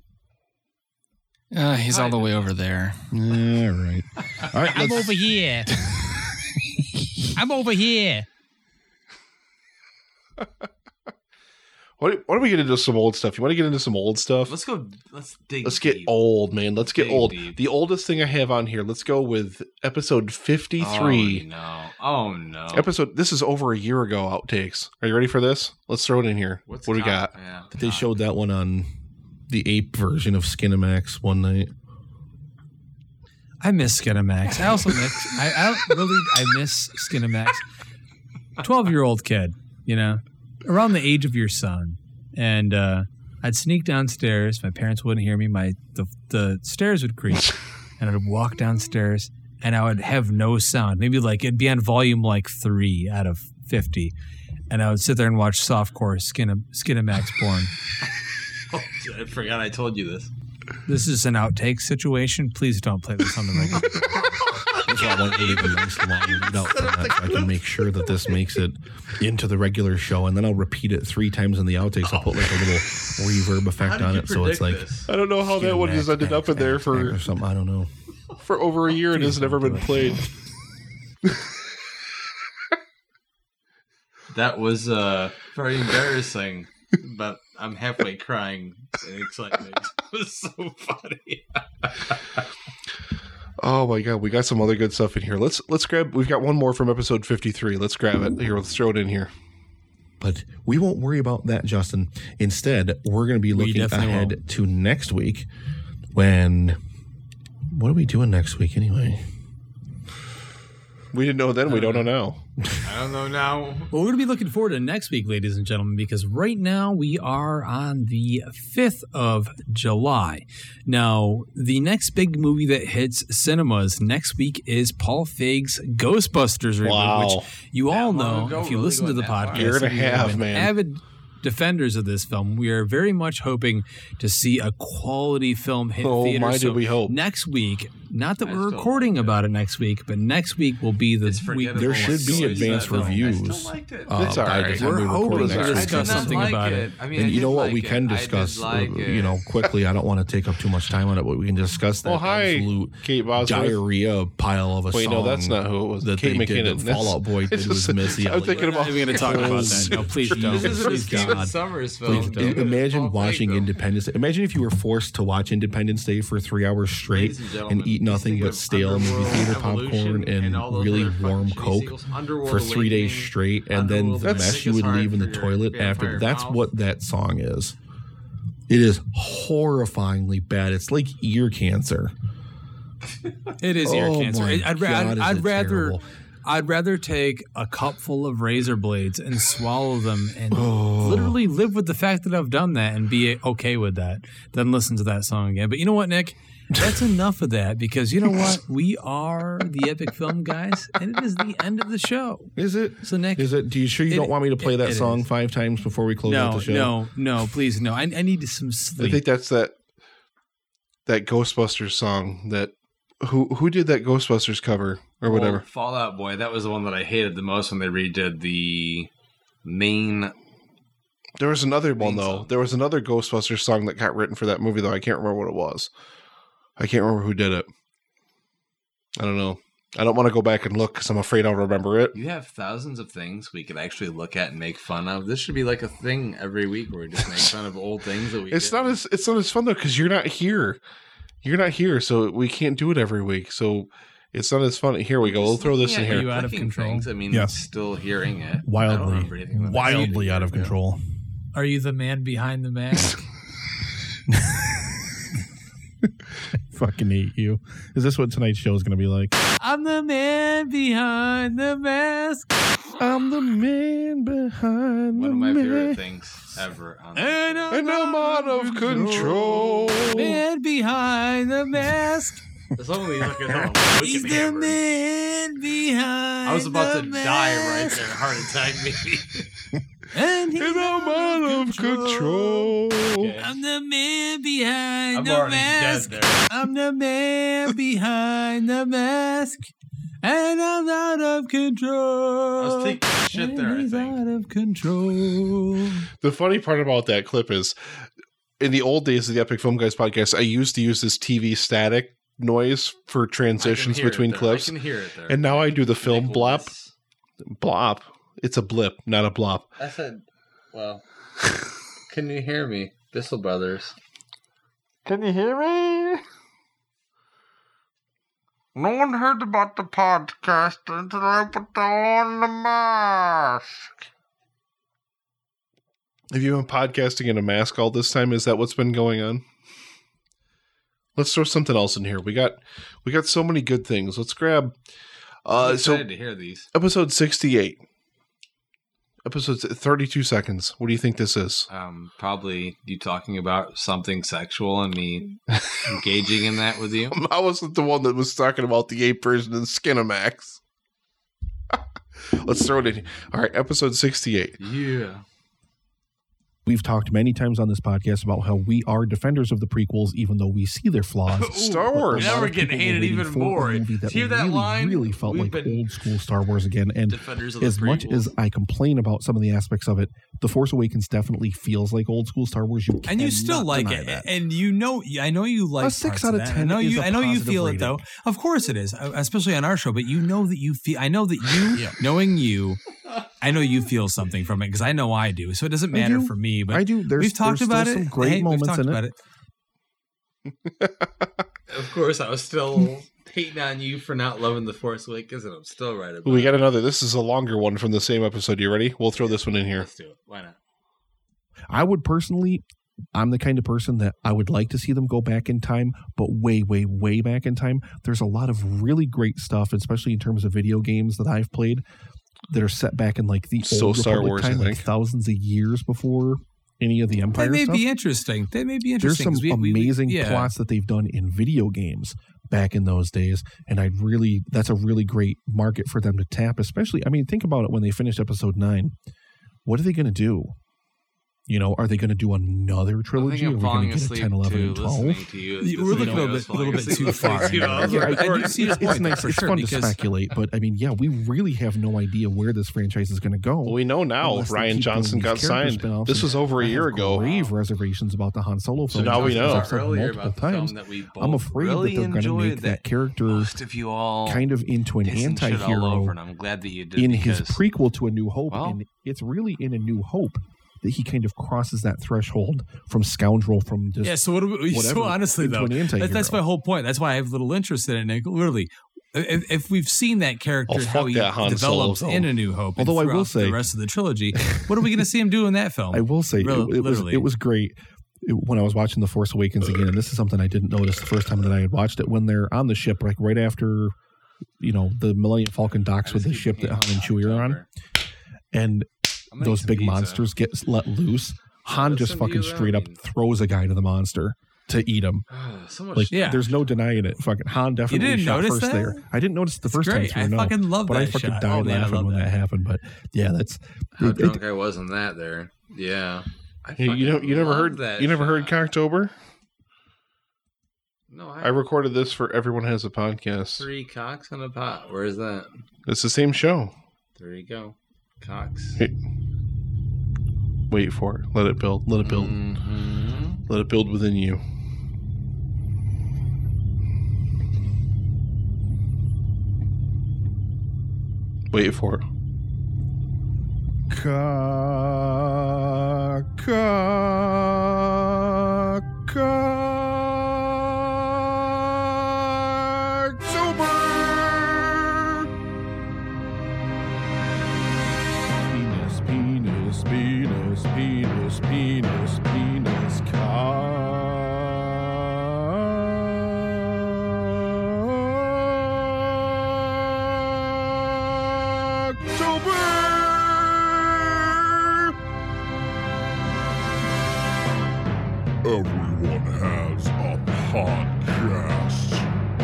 Uh, he's all the way over there. All right, all right. I'm let's- over here. I'm over here. What, what are we going to do? Some old stuff. You want to get into some old stuff? Let's go. Let's dig. Let's get deep. old, man. Let's get Dig old. deep. The oldest thing I have on here. Let's go with episode fifty-three. Oh no! Oh no! Episode. This is over a year ago. Outtakes. Are you ready for this? Let's throw it in here. What's what do we con- got? Yeah, They showed that one on the ape version of Skinamax one night. I miss Skinamax. I also miss, I, I really, I miss Skinamax. twelve-year-old kid, you know, around the age of your son. And uh, I'd sneak downstairs. My parents wouldn't hear me. My the, the stairs would creak. And I'd walk downstairs, and I would have no sound. Maybe like it'd be on volume like three out of fifty. And I would sit there and watch softcore Skin Skinamax porn. Oh, I forgot I told you this. This is an outtake situation. Please don't play this on the regular. That's why I want you to leave a nice long lead out for that, so I can make sure that this makes it into the regular show, and then I'll repeat it three times in the outtakes. I'll put like a little reverb effect on it, so it's like I don't know how that one just ended up in there for or something. I don't know. For over a year, it has never been played. That was uh, very embarrassing, but I'm halfway crying in excitement. It was so funny. Oh my god, we got some other good stuff in here. Let's let's grab. We've got one more from episode fifty-three. Let's grab it here. Let's throw it in here. But we won't worry about that, Justin. Instead, we're going to be looking ahead won't. to next week. When what are we doing next week anyway? We didn't know then. We don't know now. I don't know now. Well, we're going to be looking forward to next week, ladies and gentlemen, because right now we are on the fifth of July. Now, the next big movie that hits cinemas next week is Paul Feig's Ghostbusters reboot, Wow. which you all know ago, if you really listen to the going that far. podcast. Year and a we have half, been man. Avid defenders of this film. We are very much hoping to see a quality film hit Oh, theaters. my, did So we hope. Next week, not that I we're still recording like it. about it next week, but next week will be the It's week. forgettable. There should be Stories advanced that film. I reviews. still liked it. Uh, It's by all the right. time We're we hoping record to next I week. did discuss not something like about it. it. I mean, And I you did know what like we it. can I did discuss, like uh, it. you know, quickly. I don't want to take up too much time on it, but we can discuss that Oh, hi, absolute Kate Bosworth. diarrhea pile of a Wait, song. no, that's not who it was. That Kate they did, McKinnon. that Fall Out Boy did It's with just- Missy I'm Elliott. thinking We're not about. even going to talk about that. No, please don't. This isn't a Please Steven God. Summers Please film. don't. dude. Imagine Paul Feig, watching though. Independence Day. Imagine if you were forced to watch Independence Day for three hours straight Ladies and gentlemen, and eat you nothing think but of stale movie Underworld, theater Evolution, popcorn and, and all those really other fucking warm shitty Coke sequels. Underworld for three days Awakening, straight, and then Underworld the Awakening mess you is would hard leave in for the your toilet vampire after. That's mouth. what that song is. It is horrifyingly bad. It's like ear cancer. It is ear Oh cancer. my I'd, I'd, God, I'd, is I'd it rather, terrible. I'd rather take a cup full of razor blades and swallow them and Oh. literally live with the fact that I've done that and be okay with that than listen to that song again. But you know what, Nick? That's enough of that because you know what? We are the Epic Film Guys, and it is the end of the show. Is it? So Nick, Is it? Do you sure you it- don't want me to play it- that it song is. five times before we close out no, the show? no, no, please, no. I, I need some I sleep. think that's that that Ghostbusters song that who who did that Ghostbusters cover or whatever. Well, Fallout Boy. That was the one that I hated the most when they redid the main. There was another one Main though. song. There was another Ghostbusters song that got written for that movie though. I can't remember what it was. I can't remember who did it. I don't know. I don't want to go back and look because I'm afraid I'll remember it. You have thousands of things we could actually look at and make fun of. This should be like a thing every week where we just make fun of old things that we. It's did. not as it's not as fun though because you're not here. You're not here, so we can't do it every week. So it's not as fun. Here we go. We'll throw this in Looking at here. you out of clicking control? Things, I mean, Yes. still hearing it. I don't Wildly, remember anything that I wildly did. out of control. Are you the man behind the mask? Fucking hate you. Is this what tonight's show is going to be like? I'm the man behind the mask. I'm the man behind One the of my man. favorite things ever. On And I'm, And I'm out of control. man behind the mask. It's only like a He's the man behind I was about the to mask. die right there. Heart attack me. And, he's And I'm out of control. Okay. I'm the man behind I'm the already mask. dead there. I'm the man behind the mask. And I'm out of control. I was taking shit there, And I he's think. out of control. The funny part about that clip is in the old days of the Epic Film Guys podcast, I used to use this T V static noise for I can transitions hear it between there. clips. I can hear it there. And now I do the film blop. Nicholas. Blop. It's a blip, not a blop. I said, well, can you hear me? Bissell Brothers. Can you hear me? No one heard about the podcast until I put on the mask. Have you been podcasting in a mask all this time? Is that what's been going on? let's throw something else in here. We got we got so many good things. Let's grab. Uh, I'm excited so to hear these. Episode sixty-eight. Episode thirty-two seconds. What do you think this is? Um, probably you talking about something sexual and me engaging in that with you. I wasn't the one that was talking about the ape version of Skinamax. Let's throw it in. All right, episode sixty-eight. Yeah. We've talked many times on this podcast about how we are defenders of the prequels, even though we see their flaws. Star Wars. Now we're getting hated even more. That Hear that really, line? really felt We've like been old school Star Wars again. And defenders of the as much prequels. as I complain about some of the aspects of it, The Force Awakens definitely feels like old school Star Wars. You And you still cannot like deny it, that. and you know, I know you like A six parts out of that. I ten know is you, a I know you positive feel rating. it though. Of course it is, especially on our show. But you know that you feel. I know that you, knowing you, I know you feel something from it because I know I do. So it doesn't I matter do. for me. But I do. There's, we've talked there's about still it. some great Hey, we've moments talked in about it. it. Of course, I was still hating on you for not loving The Force Awakens, and I'm still right about We it. got another. This is a longer one from the same episode. You ready? We'll throw this one in here. Let's do it. Why not? I would personally, I'm the kind of person that I would like to see them go back in time, but way, way, way back in time. There's a lot of really great stuff, especially in terms of video games that I've played that are set back in like the So old Star Republic Wars, time, I like think. thousands of years before any of the Empire That may stuff. be interesting. That may be There's interesting. some 'cause we- we- we- amazing yeah. plots that they've done in video games back in those days, and I'd really that's a really great market for them to tap. Especially, I mean, think about it when they finished Episode Nine. What are they going to do? You know, are they going to do another I trilogy? think Are I'm we going falling to get a asleep ten, eleven, to and twelve? listening to you. You- We're looking a little bit, a little bit too far. You know, Yeah, I, I do see your it's, point it's nice. for It's sure, fun to because- speculate, but I mean, yeah, we really have no idea where this franchise is going to go. Well, we know now. unless they Ryan keep doing Johnson these got character signed. spin-offs, This and was over a I year have ago. Grave reservations about the Han Solo So film. now we know. I've said Earlier multiple about the times. film that we both I'm afraid really that they're going to enjoyed make that, that character most of you all kind of into an pissing shit all anti-hero over, and I'm glad that you did in because, his prequel to A New Hope, well, and it's really in A New Hope that he kind of crosses that threshold from scoundrel, from just Yeah, so what do we, whatever, so honestly into though, an that's, anti-hero. that's my whole point. That's why I have little interest in it. Nick. Literally, if, if we've seen that character Oh, how fuck he that Han develops Solo in film. A New Hope, Although I and will throughout say- the rest of the trilogy, what are we going to see him do in that film? I will say Real- it, it was literally. it was great it- when I was watching The Force Awakens again, and this is something I didn't notice the first time that I had watched it. When they're on the ship, like right after, you know, the Millennium Falcon docks with the ship that Han and Chewie are on, and I'm gonna eat those some big pizza. monsters get let loose, Han just Listen to you fucking straight up then. throws a guy to the monster to eat him. so much. Like, Yeah. there's no denying it. Fucking Han definitely didn't shot notice first that? there. I didn't notice it the It's first great. time I through. fucking no, love but I that fucking shot. died Oh, man, I laughing love when that. that. happened. But yeah, that's How it- it- drunk I was on that there. Yeah. I Hey, you know, fucking you never love heard that you never heard shot. Cocktober? No, I recorded this for Everyone Has a Podcast. Three cocks in a pot. Where is that? It's the same show. There you go. Cocks. Hey, wait for it. Let it build. Let it build. Mm-hmm. Let it build within you. Wait for it. Ka, ka, Penis, penis, penis, penis, penis, penis, Everyone has a podcast.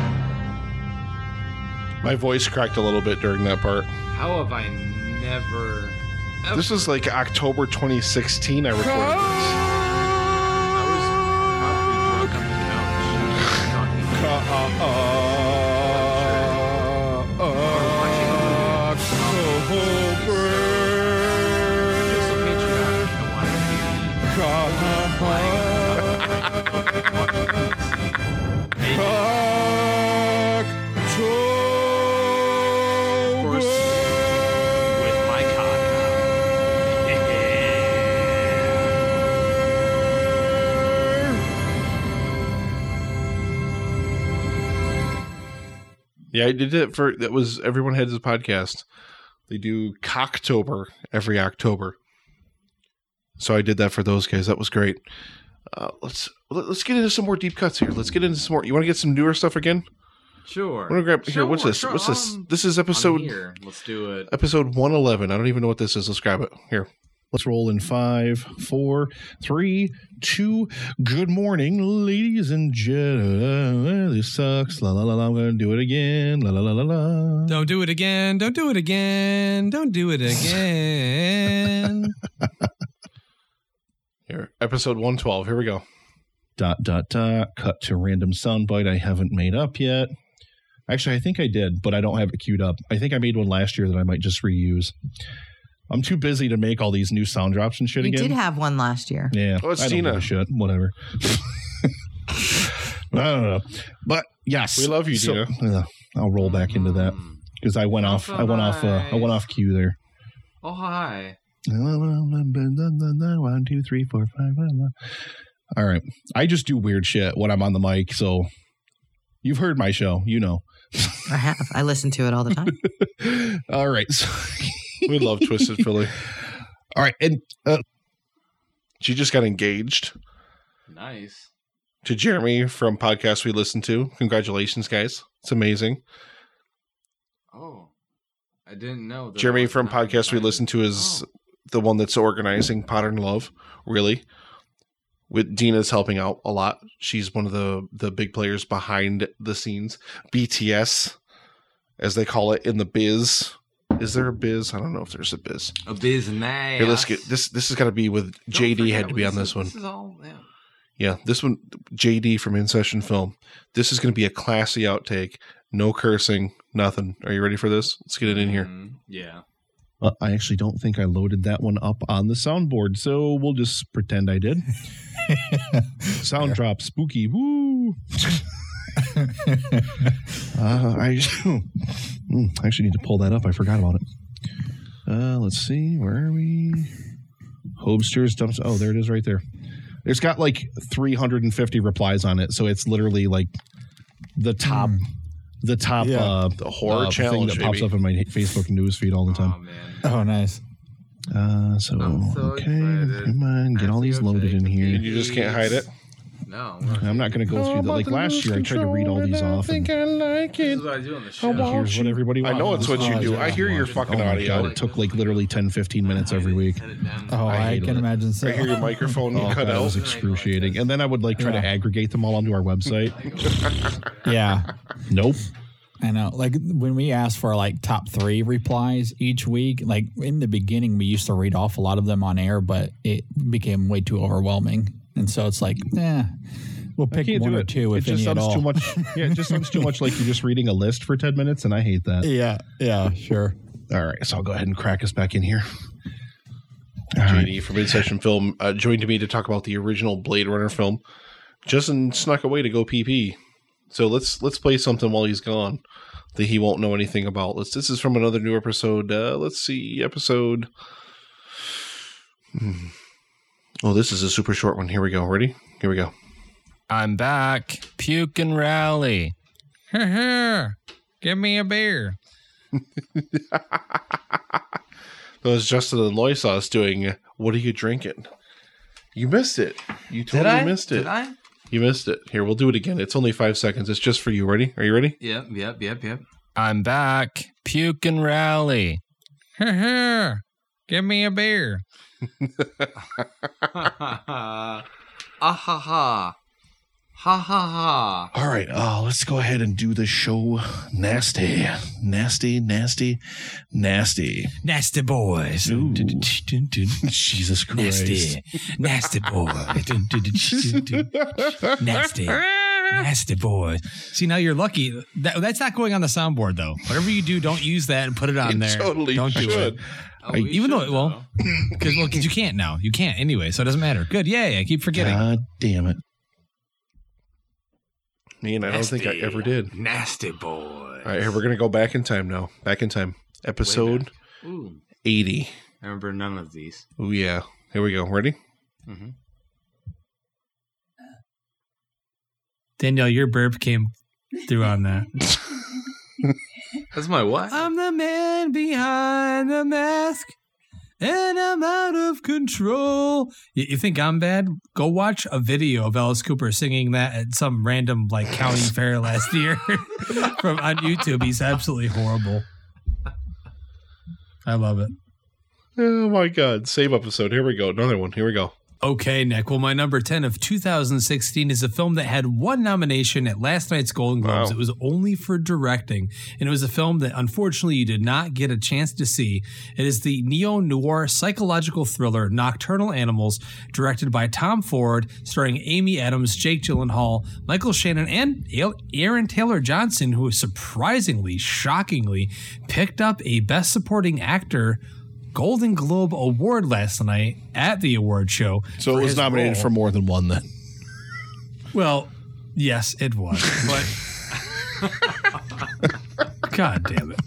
My voice cracked a little bit during that part. How have I never. Ever, This was like October twenty sixteen. I recorded this. I was probably drunk on the couch. With my cock Yeah, I did it for that was Everyone Has a Podcast. They do Cocktober every October. So I did that for those guys. That was great. Uh, let's let's get into some more deep cuts here. Let's get into some more. You want to get some newer stuff again? Sure. I want to grab here. Sure, What's this? sure, What's this? um, This is episode. I'm here. Let's do it. Episode one eleven. I don't even know what this is. Let's grab it here. Let's roll in five, four, three, two. Good morning, ladies and gentlemen. This sucks. La la la la. I'm gonna do it again. La la la la la. Don't do it again. Don't do it again. Don't do it again. Here, episode one twelve. Here we go. Dot dot dot. Cut to random soundbite I haven't made up yet. Actually, I think I did, but I don't have it queued up. I think I made one last year that I might just reuse. I'm too busy to make all these new sound drops and shit You again. did have one last year. Yeah. Oh, it's I don't Tina. give a shit. Whatever. I don't know. But yes. We love you, so, Tina. uh, I'll roll back into that because I went off. I went off. Uh, I went off cue there. Oh, hi. One, two, three, four, five. All right. I just do weird shit when I'm on the mic. So you've heard my show. You know. I have. I listen to it all the time. All right. So We love Twisted Philly. All right. And uh, she just got engaged Nice. to Jeremy from podcasts we listen to. Congratulations, guys. It's amazing. Oh, I didn't know. that Jeremy I was from not podcasts we invited. listen to is Oh. the one that's organizing Modern Love, really. With Dina's helping out a lot. She's one of the, the big players behind the scenes. B T S, as they call it in the biz. Is there a biz? I don't know if there's a biz. A business. Here, let's get this. This has got to be with J D. forget, Had to be on this this one. This is all. Yeah. Yeah, this one, J D from In Session Film. This is going to be a classy outtake. No cursing, nothing. Are you ready for this? Let's get it in here. Mm, yeah. well, I actually don't think I loaded that one up on the soundboard, so we'll just pretend I did. Sound drop, spooky. Woo! uh, I, Hmm, I actually need to pull that up. I forgot about it. Uh, let's see. Where are we? Hobsters dumps. Oh, there it is right there. It's got like three hundred fifty replies on it, so it's literally like the top, the top, Yeah. uh, The horror uh, challenge, thing that pops baby. up in my Facebook news feed all the time. Oh man. Oh, nice. Uh, so, I'm so okay, excited. come on, I get have all to these go loaded take in the here. You just can't hide it. No. I'm not going to go through that. Like last year, I tried to read all these off. And I like This is what I do on the show. here's what everybody I wants. know it's what you do. I hear your fucking Oh my audio. God, it took like literally ten, fifteen minutes every week. Oh, I I, hated can it. imagine so. I hear your microphone Oh, cut that out. was excruciating. And then I would like try to Yeah. aggregate them all onto our website. Yeah. Nope. I know. Like when we asked for like top three replies each week, like in the beginning, we used to read off a lot of them on air, but it became way too overwhelming. And so it's like, eh, we'll I pick can't one do or it. two It if just any at sounds all. too much. Yeah, it just sounds too much like you're just reading a list for ten minutes, and I hate that. Yeah. Yeah. Sure. All right, so I'll go ahead and crack us back in here. All J right. D from In Session Film uh, joined me to talk about the original Blade Runner film. Justin snuck away to go pee pee. So let's let's play something while he's gone that he won't know anything about. Let's. This is from another new episode. Uh, let's see, episode. Hmm. Oh, this is a super short one. Here we go. Ready? Here we go. I'm back. Puke and rally. Give me a beer. That was Justin and Loisos doing uh, What Are You Drinking? You missed it. You totally I? missed it. Did I? You missed it. Here, we'll do it again. It's only five seconds. It's just for you. Ready? Are you ready? Yep. Yep. Yep. Yep. I'm back. Puke and rally. Give me a beer. Ah ha ha. Ha ha ha. All right, uh, let's go ahead and do the show. Nasty, nasty, nasty, nasty. Nasty boys. Ooh. Jesus Christ. Nasty. Nasty boy. Nasty. Nasty boy. See, now you're lucky. That, that's not going on the soundboard, though. Whatever you do, don't use that and put it on You there. totally don't do should. it. Oh, I- we even should, though, well, though. because well, 'cause you can't now. You can't anyway, so it doesn't matter. Good. Yeah, yeah. I keep forgetting. God damn it. Man, I don't think I ever did. Nasty boy. All right, here we're gonna go back in time now. Back in time. Episode Ooh. eighty. I remember none of these. Oh yeah. Here we go. Ready? Mm-hmm. Danielle, your burp came through on that. That's my what? I'm the man behind the mask. and I'm out of control. You, you think I'm bad? Go watch a video of Alice Cooper singing that at some random like county fair last year from on YouTube. He's absolutely horrible. I love it. Oh my God. Save episode. Here we go. Another one. Here we go. Okay, Nick. Well, my number ten of two thousand sixteen is a film that had one nomination at last night's Golden Globes. Wow. It was only for directing, and it was a film that unfortunately you did not get a chance to see. It is the neo-noir psychological thriller Nocturnal Animals, directed by Tom Ford, starring Amy Adams, Jake Gyllenhaal, Michael Shannon, and Aaron Taylor Johnson, who surprisingly, shockingly, picked up a Best Supporting Actor Golden Globe Award last night at the award show. So it was nominated role. for more than one then. Well, yes, it was. But God damn it.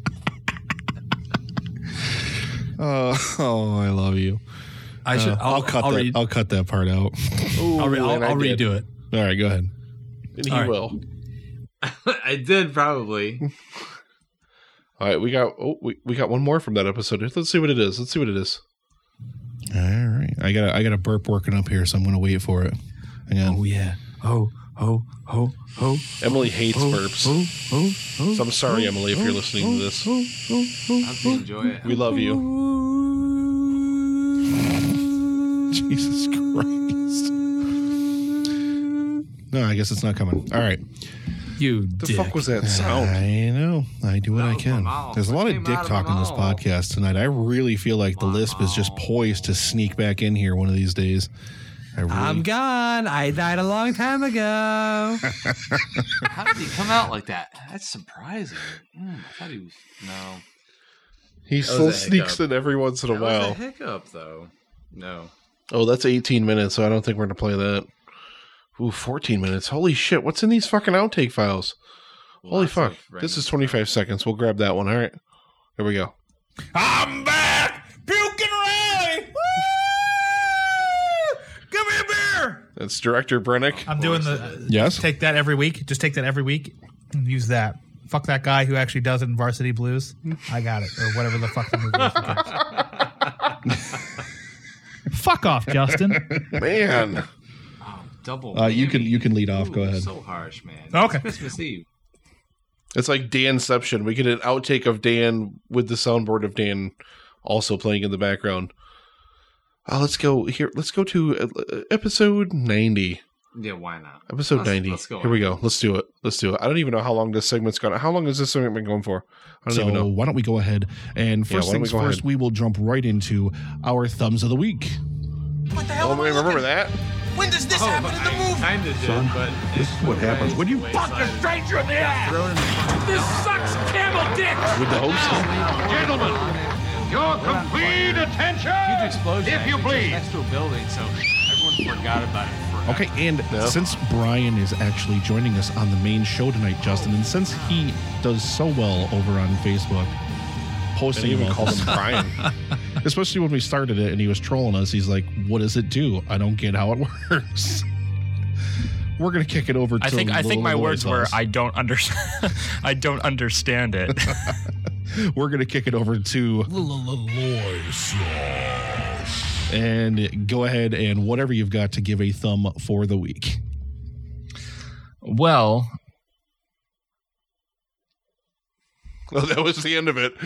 Uh, oh, I love you. I should. Uh, I'll, I'll, cut I'll that. read, I'll cut that part out. Ooh, I'll, re- I'll, and I I'll did. redo it. All right, go ahead. And he All right. will. I did probably. All right, we got oh we, we got one more from that episode. Let's see what it is. Let's see what it is. All right, I got I got a burp working up here, so I'm going to wait for it. Hang on. Oh yeah. Oh oh oh oh. Emily hates oh, burps. Oh, oh, oh, so I'm sorry, oh, Emily, if oh, you're listening oh, to this. Oh, oh, oh, I hope you enjoy it. We love you. Jesus Christ. No, I guess it's not coming. All right. You The dick. fuck was that sound? I know. I do what I can. There's a lot of Came dick out of talk my on this mouth. podcast tonight. I really feel like the lisp is just poised to sneak back in here one of these days. I really. I'm gone. I died a long time ago. How did he come out like that? That's surprising. Mm, I thought he was no. he That still was a sneaks hiccup. in every once in a That was while. a hiccup, though. No. Oh, that's eighteen minutes, so I don't think we're going to play that. Ooh, fourteen minutes. Holy shit. What's in these fucking outtake files? Holy Lots fuck. of random This is twenty-five seconds. We'll grab that one. All right. Here we go. I'm back! Puke and Riley! Woo! Give me a beer! That's director Brennick. I'm doing the Yes? Take that every week. Just take that every week and use that. Fuck that guy who actually does it in Varsity Blues. I got it, or whatever the fuck the movie is. Fuck off, Justin. Man. Double. Uh, you whammy. can you can lead off. Ooh, Go ahead. So harsh, man. Okay. It's Christmas Eve. It's like Danception. We get an outtake of Dan with the soundboard of Dan also playing in the background. Uh, let's go here. Let's go to uh, episode ninety. Yeah, why not? Episode Let's- ninety. let's go Here we on. go. Let's do it. Let's do it. I don't even know how long this segment's gone. How long has this segment been going for? I don't so even know. why don't we go ahead and Yeah, first why don't we things go first, ahead? we will jump right into our thumbs of the week. What the hell? Oh, man, remember that? When does this Oh, happen in the movie? Kind of did, Son, but this is what happens when you fuck a stranger in the ass. This sucks, camel dick. With the host? Gentlemen, your complete attention, Huge explosion. if you actually, please. Next to a building, so everyone forgot about it. Forever. Okay, and since Brian is actually joining us on the main show tonight, Justin, and since he does so well over on Facebook, posting They even about called this- him Brian. especially when we started it and he was trolling us, he's like, "What does it do? I don't get how it works." We're gonna kick it over to I think I think my Lil words were Loi's I don't understand. I don't understand it. house. We're gonna kick it over to and go ahead and whatever you've got to give a thumb for the week. Well, Oh, that was the end of it.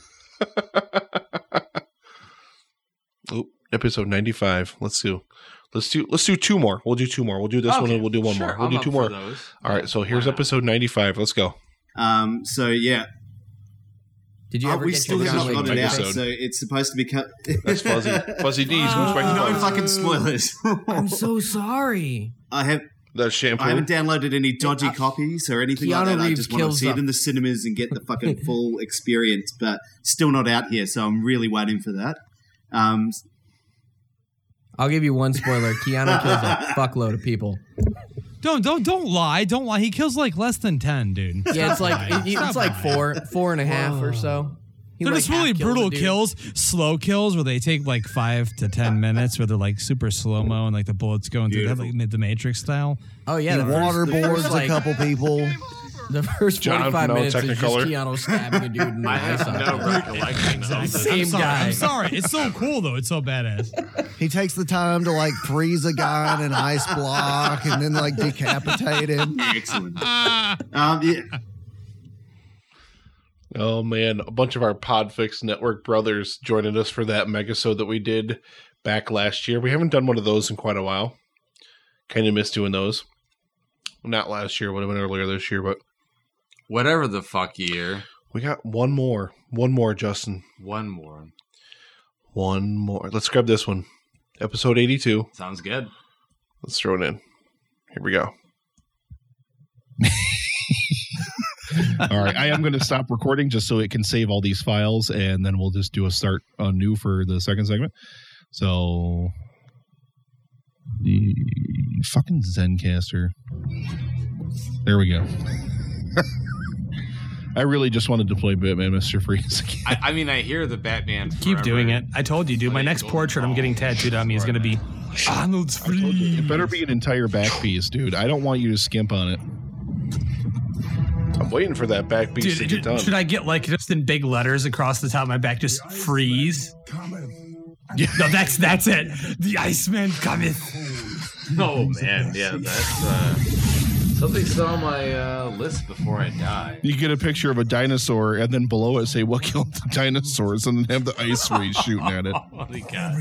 Oh, episode ninety-five. Let's do. Let's do. Let's do two more. We'll do two more. We'll do this one Okay, and we'll do one sure, more. We'll I'm do up two for more. those. All right. So here's Why not? episode ninety-five. Let's go. Um, so yeah. Did you Oh, ever we get still your have not Disney got it out, episode? so it's supposed to be cut. That's Fuzzy. Fuzzy D's. Who's back No to fucking spoilers. I'm so sorry. I have. That shampoo. I haven't downloaded any dodgy copies or anything Keanu like that. I Reeves just want to kills see it them. in the cinemas and get the fucking full experience, but still not out here, so I'm really waiting for that. Um, I'll give you one spoiler. Keanu kills a fuckload of people. Don't don't don't lie. Don't lie. He kills like less than ten, dude. Yeah, it's like it- it's Stop like lying. four four and a half or so. He, They're like, just really half kills a brutal dude. kills, slow kills where they take like five to ten minutes, where they're like super slow mo and like the bullets going through, they have, like the Matrix style. Oh yeah, He the first- the waterboards first, a like- couple people. The first John forty-five from minutes is just Technicolor. Keanu stabbing a dude in the I eye have socket. no recollection of The this. same I'm sorry, guy. I'm sorry. It's so cool though. It's so badass. He takes the time to like freeze a guy in an ice block and then like decapitate him. Excellent. Um, yeah. Oh man, a bunch of our Podfix Network brothers joining us for that megasode that we did back last year. We haven't done one of those in quite a while. Kind of missed doing those. Not last year, would have been earlier this year, but Whatever the fuck year. we got one more. One more, Justin. One more. One more. Let's grab this one. Episode eighty-two. Sounds good. Let's throw it in. Here we go. All right, I am going to stop recording just so it can save all these files, and then we'll just do a start anew for the second segment. So, the fucking Zencaster. There we go. I really just wanted to play Batman Mister Freeze again. I, I mean, I hear the Batman. Keep forever. doing it. I told you, dude. My next portrait I'm getting tattooed on me is going to be Arnold's Freeze. It better be an entire back piece, dude. I don't want you to skimp on it. I'm waiting for that back piece Dude, to dude, get done. should I get like just in big letters across the top of my back, just freeze? Yeah. No, that's that's it. The Iceman cometh. Oh man, yeah, that's uh, something's on my uh, list before I die. You get a picture of a dinosaur, and then below it say, what killed the dinosaurs? And then have the ice freeze shooting at it. Oh my god.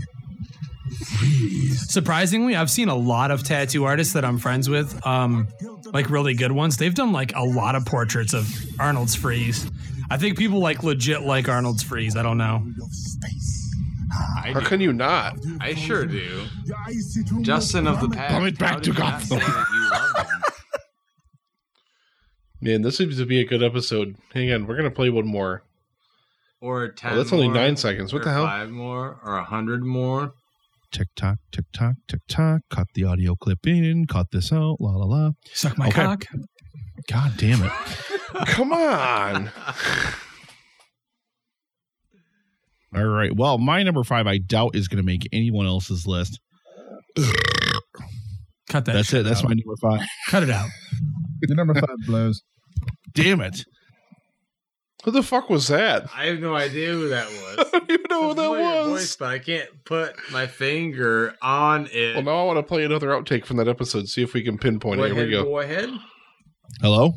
Surprisingly, I've seen a lot of tattoo artists that I'm friends with, um, like really good ones. They've done like a lot of portraits of Arnold's Freeze. I think people like legit like Arnold's Freeze. I don't know. I How do. can you not? I sure do. Justin of the past. Plummet back how to did you not say Gotham. that you love him? Man, this seems to be a good episode. Hang on, we're going to play one more. Or ten. Oh, that's only more, nine seconds. What or the hell? Five more or a hundred more. Tick tock, tick tock, tick tock. Cut the audio clip in. Cut this out. La la la. Suck my Okay. cock. God damn it. Come on. All right. Well, my number five, I doubt is going to make anyone else's list. Cut that. That's shit it. That's out. my number five. Cut it out. Your number five blows. Damn it. Who the fuck was that? I have no idea who that was. I don't even know who that Familiar was. Voice, but I can't put my finger on it. Well, now I want to play another outtake from that episode. See if we can pinpoint go it. Here ahead, we go. go ahead. Hello?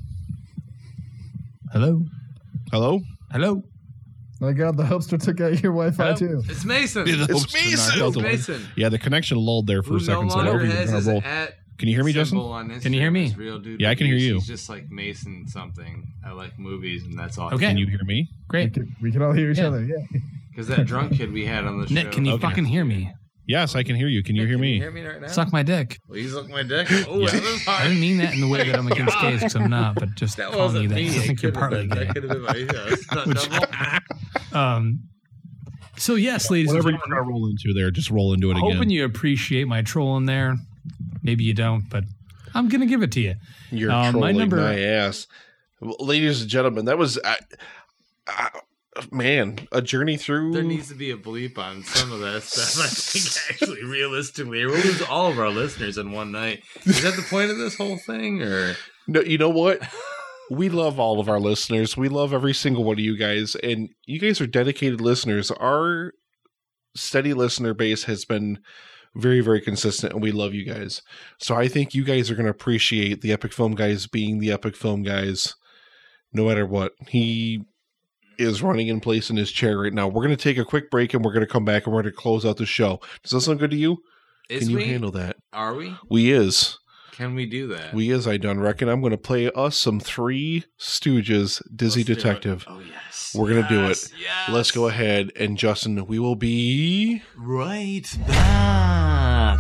Hello. Hello? Hello. My God, the Hopster took out your Wi-Fi Hello? too. It's Mason. Yeah, the It's hopes are not Mason. held It's to- Mason. Yeah, the connection lulled there for Who a second. no So I longer hope you has can his roll. at Can you hear me, Justin? symbol on Can you hear Instagram. me? It's Real Dude Yeah, I can hear Reviews. you. He's just like Mason something. I like movies, and that's all. Okay. Can you hear me? We Great. can, we can all hear each Yeah. other. Yeah. Because that drunk kid we had on the show. Nick, can you Okay. fucking hear me? Yes, I can hear you. Can you Nick, hear can me? You hear me right now? Suck my dick. Please look my dick. Oh, Yeah. that was I hard. didn't mean that in the way that I'm against gays because I'm not, but just That calling you wasn't that. me. 'cause I It think you're could have partly been. gay. That could have been my yeah, stunt double. Um, so yes, ladies and Whatever you're gentlemen, going to roll into there, just roll into it hoping again. you appreciate my trolling there. Maybe you don't, but I'm gonna give it to you. You're Um, my trolling my, number- ass. Well, ladies and gentlemen, that was... I, I, man, a journey through... There needs to be a bleep on some of that stuff. I think actually, realistically, we'll lose all of our listeners in one night. Is that the point of this whole thing, or No, you know what? We love all of our listeners. We love every single one of you guys, and you guys are dedicated listeners. Our steady listener base has been very, very consistent, and we love you guys. So I think you guys are going to appreciate the Epic Film Guys being the Epic Film Guys, no matter what. He is running in place in his chair right now. We're going to take a quick break, and we're going to come back, and we're going to close out the show. Does that sound good to you? is Can you we? handle that? Are we? We is. Can we do that? We is, I done reckon. I'm going to play us some Three Stooges Dizzy Let's do it. Detective. Oh yes, We're going to do it. Yes, yes. Let's go ahead. And Justin, we will be... Right back.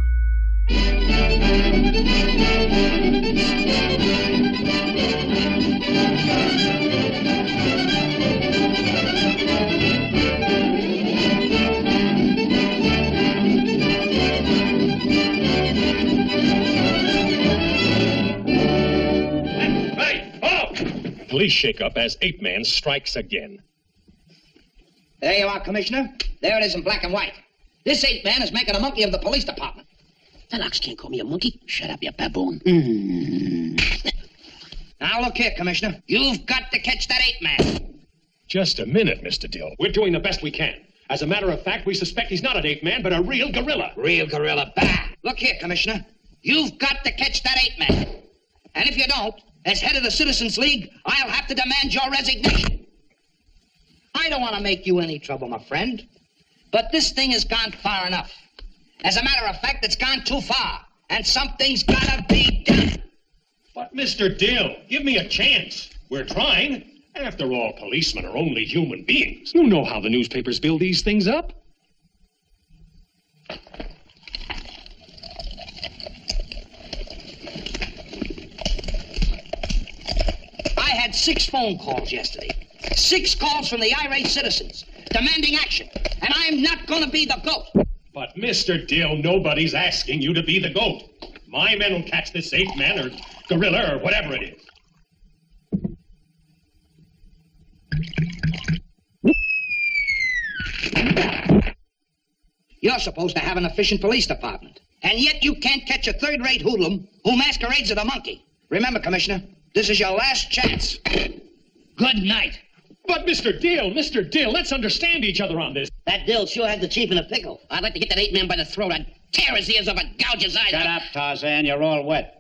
Police shakeup as Ape Man strikes again. There you are, Commissioner. There it is in black and white. This ape man is making a monkey of the police department. The Lux can't call me a monkey. Shut up, you baboon. Mm. Now, look here, Commissioner. You've got to catch that ape man. Just a minute, Mister Dill. We're doing the best we can. As a matter of fact, we suspect he's not an ape man, but a real gorilla. Real gorilla. Bah! Look here, Commissioner. You've got to catch that ape man. And if you don't, as head of the Citizens League, I'll have to demand your resignation. I don't want to make you any trouble, my friend, but this thing has gone far enough. As a matter of fact, it's gone too far, and something's got to be done. But, Mister Dill, give me a chance. We're trying. After all, policemen are only human beings. You know how the newspapers build these things up. I had six phone calls yesterday. Six calls from the irate citizens demanding action, and I'm not going to be the goat. But, Mister Dill, nobody's asking you to be the goat. My men will catch this ape man or gorilla or whatever it is. You're supposed to have an efficient police department, and yet you can't catch a third-rate hoodlum who masquerades as a monkey. Remember, Commissioner, this is your last chance. Good night. But, Mister Dill, Mister Dill, let's understand each other on this. That Dill sure had the chief in a pickle. I'd like to get that ape man by the throat and tear his ears off and gouge his eyes Shut out. up, Tarzan. You're all wet.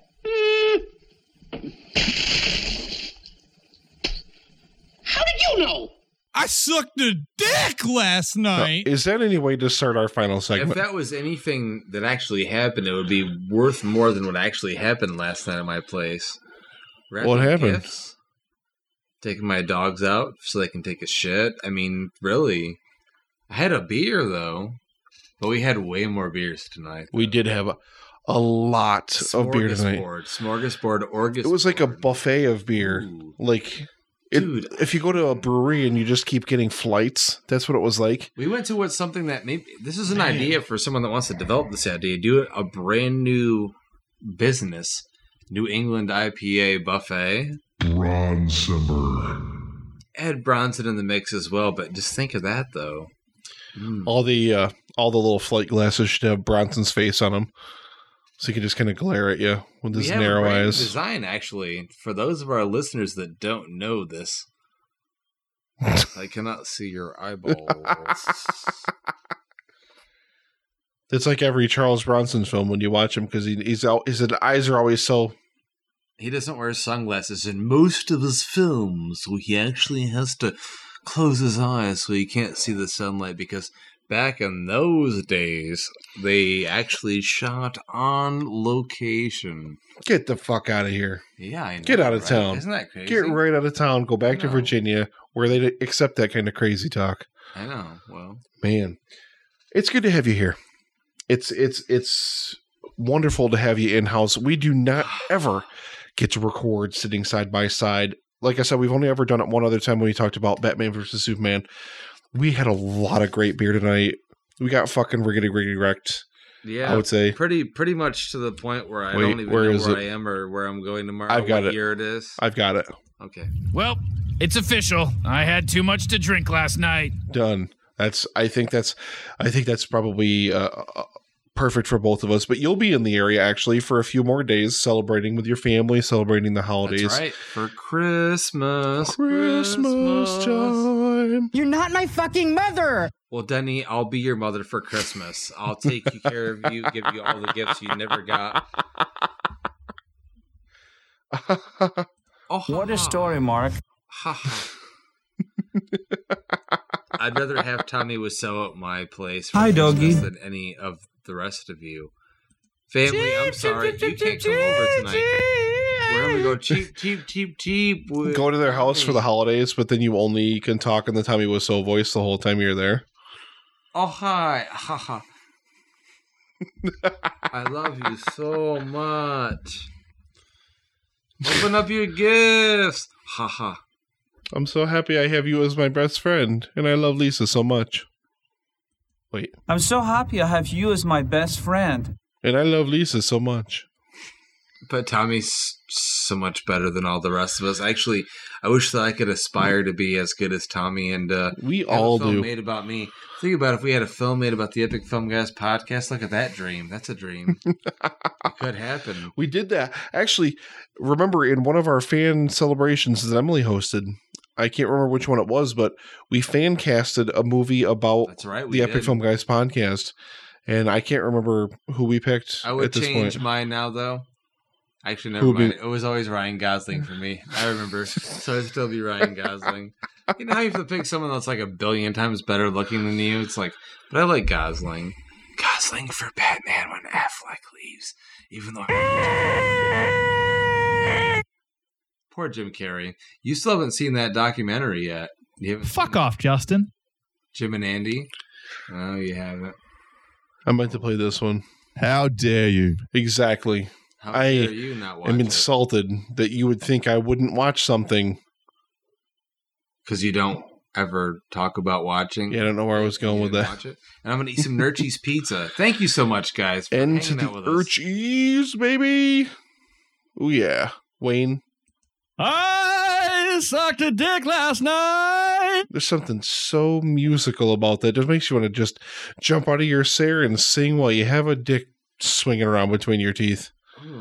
How did you know? I sucked a dick last night. Is that any way to start our final If segment? that was anything that actually happened, it would be worth more than what actually happened last night at my place. Wrapping What happened? gifts, taking my dogs out so they can take a shit. I mean, really. I had a beer, though. But we had way more beers tonight. We did have a, a lot of beer tonight. Smorgasbord. Smorgasbord. It was like a buffet of beer. Ooh. Like, it, Dude. If you go to a brewery and you just keep getting flights, that's what it was like. We went to what something that maybe this is an Man. idea for someone that wants to develop this idea. Do a brand new business, New England I P A buffet. Bronson. Add Bronson in the mix as well, but just think of that though. Mm. All the uh, all the little flight glasses should have Bronson's face on them, so he can just kind of glare at you with his we have narrow a brand new eyes. Design actually for those of our listeners that don't know this. I cannot see your eyeballs. It's like every Charles Bronson film when you watch him because he, he's out, his eyes are always so. He doesn't wear sunglasses in most of his films, so he actually has to close his eyes so he can't see the sunlight because back in those days, they actually shot on location. Get the fuck out of here. Yeah, I know. Get out of right? town. Isn't that crazy? Get right out of town. Go back to Virginia where they accept that kind of crazy talk. I know. Well, man, it's good to have you here. It's it's it's wonderful to have you in house. We do not ever get to record sitting side by side. Like I said, we've only ever done it one other time when we talked about Batman versus Superman. We had a lot of great beer tonight. We got fucking riggedy riggedy wrecked. Yeah, I would say pretty pretty much to the point where I Wait, don't even where know is where it? I am or where I'm going tomorrow. I've got what it. year it is. I've got it. Okay. Well, it's official. I had too much to drink last night. Done. That's. I think that's. I think that's probably uh, uh, perfect for both of us. But you'll be in the area actually for a few more days, celebrating with your family, celebrating the holidays. That's right. For Christmas. Christmas time. You're not my fucking mother. Well, Denny, I'll be your mother for Christmas. I'll take care of you, give you all the gifts you never got. Oh, what a story, Mark. Ha ha. I'd rather have Tommy Wiseau at my place for Hi, Christmas doggy. than any of the rest of you. Family, I'm sorry. You can't come over tonight. We're going to go cheap, cheap, cheap, cheap. with Go to their house for the holidays, but then you only can talk in the Tommy Wiseau voice the whole time you're there. Oh, hi. Ha ha. I love you so much. Open up your gifts. Ha ha. I'm so happy I have you as my best friend, and I love Lisa so much. Wait. I'm so happy I have you as my best friend. And I love Lisa so much. But Tommy's so much better than all the rest of us. Actually, I wish that I could aspire to be as good as Tommy. And uh, we have all a film do. Made about me. Think about if we had a film made about the Epic Film Guys podcast. Look at that dream. That's a dream. It could happen. We did that. Actually, remember in one of our fan celebrations that Emily hosted, I can't remember which one it was, but we fan casted a movie about That's right, the we Epic did. Film Guys podcast. And I can't remember who we picked I would at this change point. mine now, though. Actually, never Who would mind. be- It was always Ryan Gosling for me. I remember. So it'd still be Ryan Gosling. You know how you have to pick someone that's like a billion times better looking than you? It's like, but I like Gosling. Gosling for Batman when Affleck leaves. Even though... Poor Jim Carrey. You still haven't seen that documentary yet. You haven't Fuck off, Justin. Jim and Andy? Oh, you haven't. I meant to play this one. How dare you? Exactly. How I dare you not watch am it? insulted that you would think I wouldn't watch something. Because you don't ever talk about watching. Yeah, I don't know where I was going with that. Watch it. And I'm going to eat some Nurchie's pizza. Thank you so much, guys, for And to hanging the out with us. Urchies, baby. Oh, yeah. Wayne, I sucked a dick last night. there's something so musical about that. It just makes you want to just jump out of your chair and sing while you have a dick swinging around between your teeth.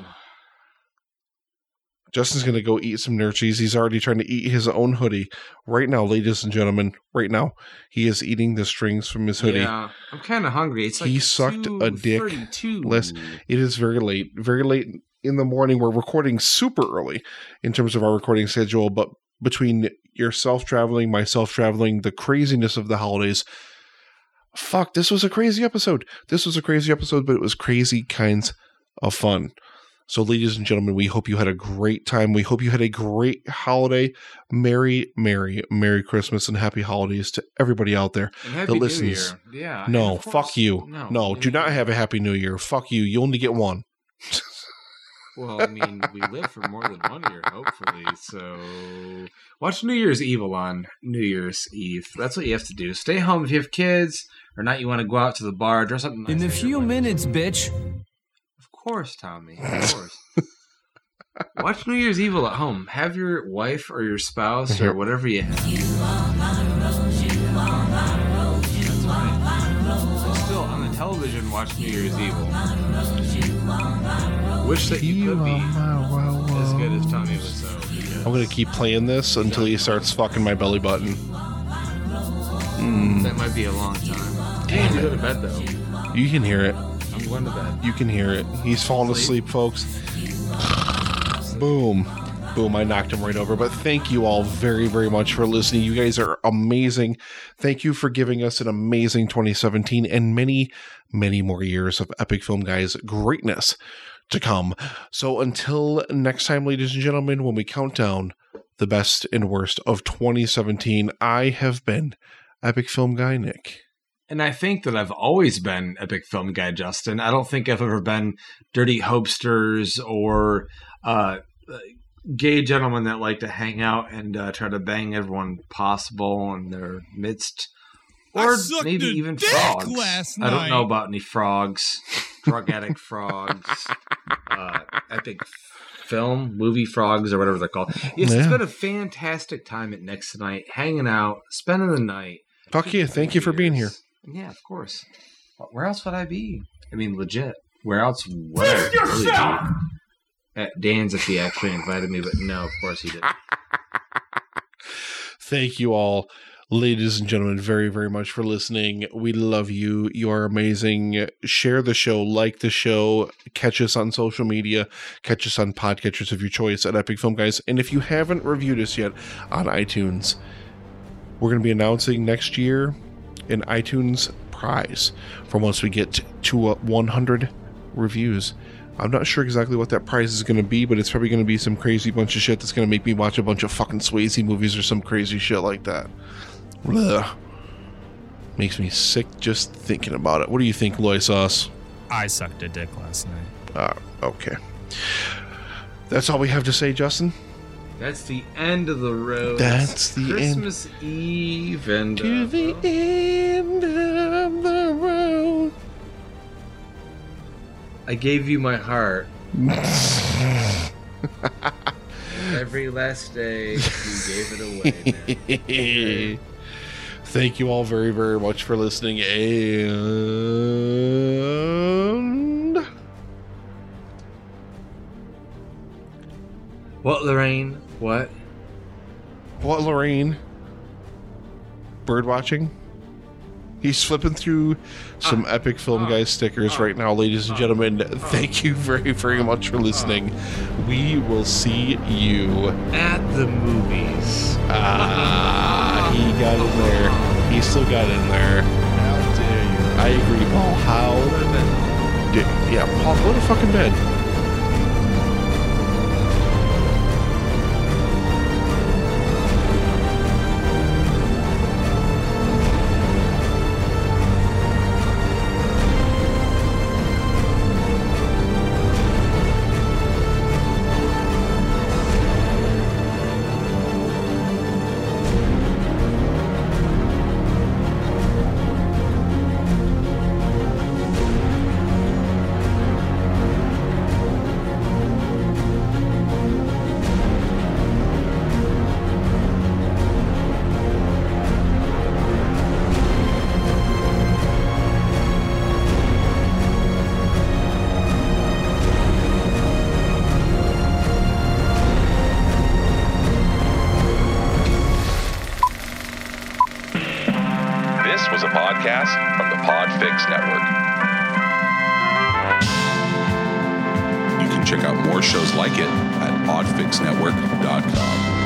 Justin's going to go eat some Nurchies. He's already trying to eat his own hoodie. Right now, ladies and gentlemen, right now, he is eating the strings from his hoodie. Yeah, I'm kind of hungry. It's like He sucked a dick. two thirty-two. Listen, it is very late. Very late in the morning. We're recording super early in terms of our recording schedule, but between yourself traveling, myself traveling, the craziness of the holidays, fuck, this was a crazy episode. This was a crazy episode, but it was crazy kinds of fun. So, ladies and gentlemen, we hope you had a great time. We hope you had a great holiday. Merry, Merry, Merry Christmas and Happy Holidays to everybody out there And Happy that New listens. Year. Yeah, No, and of course- fuck you. no, No, do not have a Happy New Year. Fuck you. You only get one. Well, I mean, we live for more than one year, hopefully. So, watch New Year's Evil on New Year's Eve. That's what you have to do. Stay home if you have kids, or not. You want to go out to the bar, dress up nice. In a few minutes, bitch. Of course, Tommy. Of course. Watch New Year's Evil at home. Have your wife or your spouse or whatever you have. That's right. So still on the television, watch New Year's Evil. Wish that you could be as good as Tommy Wiseau. I'm going to keep playing this until he starts fucking my belly button. Mm. That might be a long time. Damn, you go to bed though. You can hear it. I'm going to bed. You can hear it. He's falling asleep, folks. Boom. Boom. I knocked him right over. But thank you all very, very much for listening. You guys are amazing. Thank you for giving us an amazing twenty seventeen and many, many more years of Epic Film Guys greatness to come. So until next time, ladies and gentlemen, when we count down the best and worst of twenty seventeen, I have been Epic Film Guy Nick. And I think that I've always been Epic Film Guy Justin. I don't think I've ever been Dirty Hopesters or uh, gay gentlemen that like to hang out and uh, try to bang everyone possible in their midst. Or maybe even frogs. last I don't night. know about any frogs. Drug addict frogs. Uh, epic film, movie frogs, or whatever they're called. Yes, it's Yeah. been a fantastic time at Nick's tonight, hanging out, spending the night. Fuck you. Thank you for being here. Yeah, of course. Where else would I be? I mean, legit. Where else would I Fist really yourself! be? At Dan's if he actually invited me, but no, of course he didn't. Thank you all, ladies and gentlemen, very, very much for listening. We love you. You are amazing. Share the show, like the show, catch us on social media, catch us on podcatchers of your choice at Epic Film Guys. And if you haven't reviewed us yet on iTunes, we're going to be announcing next year an iTunes prize for once we get to uh, one hundred reviews. I'm not sure exactly what that prize is going to be, but it's probably going to be some crazy bunch of shit that's going to make me watch a bunch of fucking Swayze movies or some crazy shit like that. Ugh. Makes me sick just thinking about it. What do you think, Loy Sauce? I sucked a dick last night. Uh, okay. That's all we have to say, Justin? That's the end of the road. That's the end. Christmas Eve and To uh, the end of the road. I gave you my heart. Every last day, you gave it away, man. Thank you all very, very much for listening. And what, Lorraine? What? What, Lorraine? Bird watching? He's flipping through some uh, Epic Film uh, Guys stickers uh, right now, ladies and uh, gentlemen. Uh, Thank you very, very much for listening. Uh, we will see you at the movies. Ah, he got in there. He still got in there. How dare you? I agree, Paul. How? Did, yeah, Paul, go to fucking bed. From the Podfix Network. You can check out more shows like it at podfix network dot com.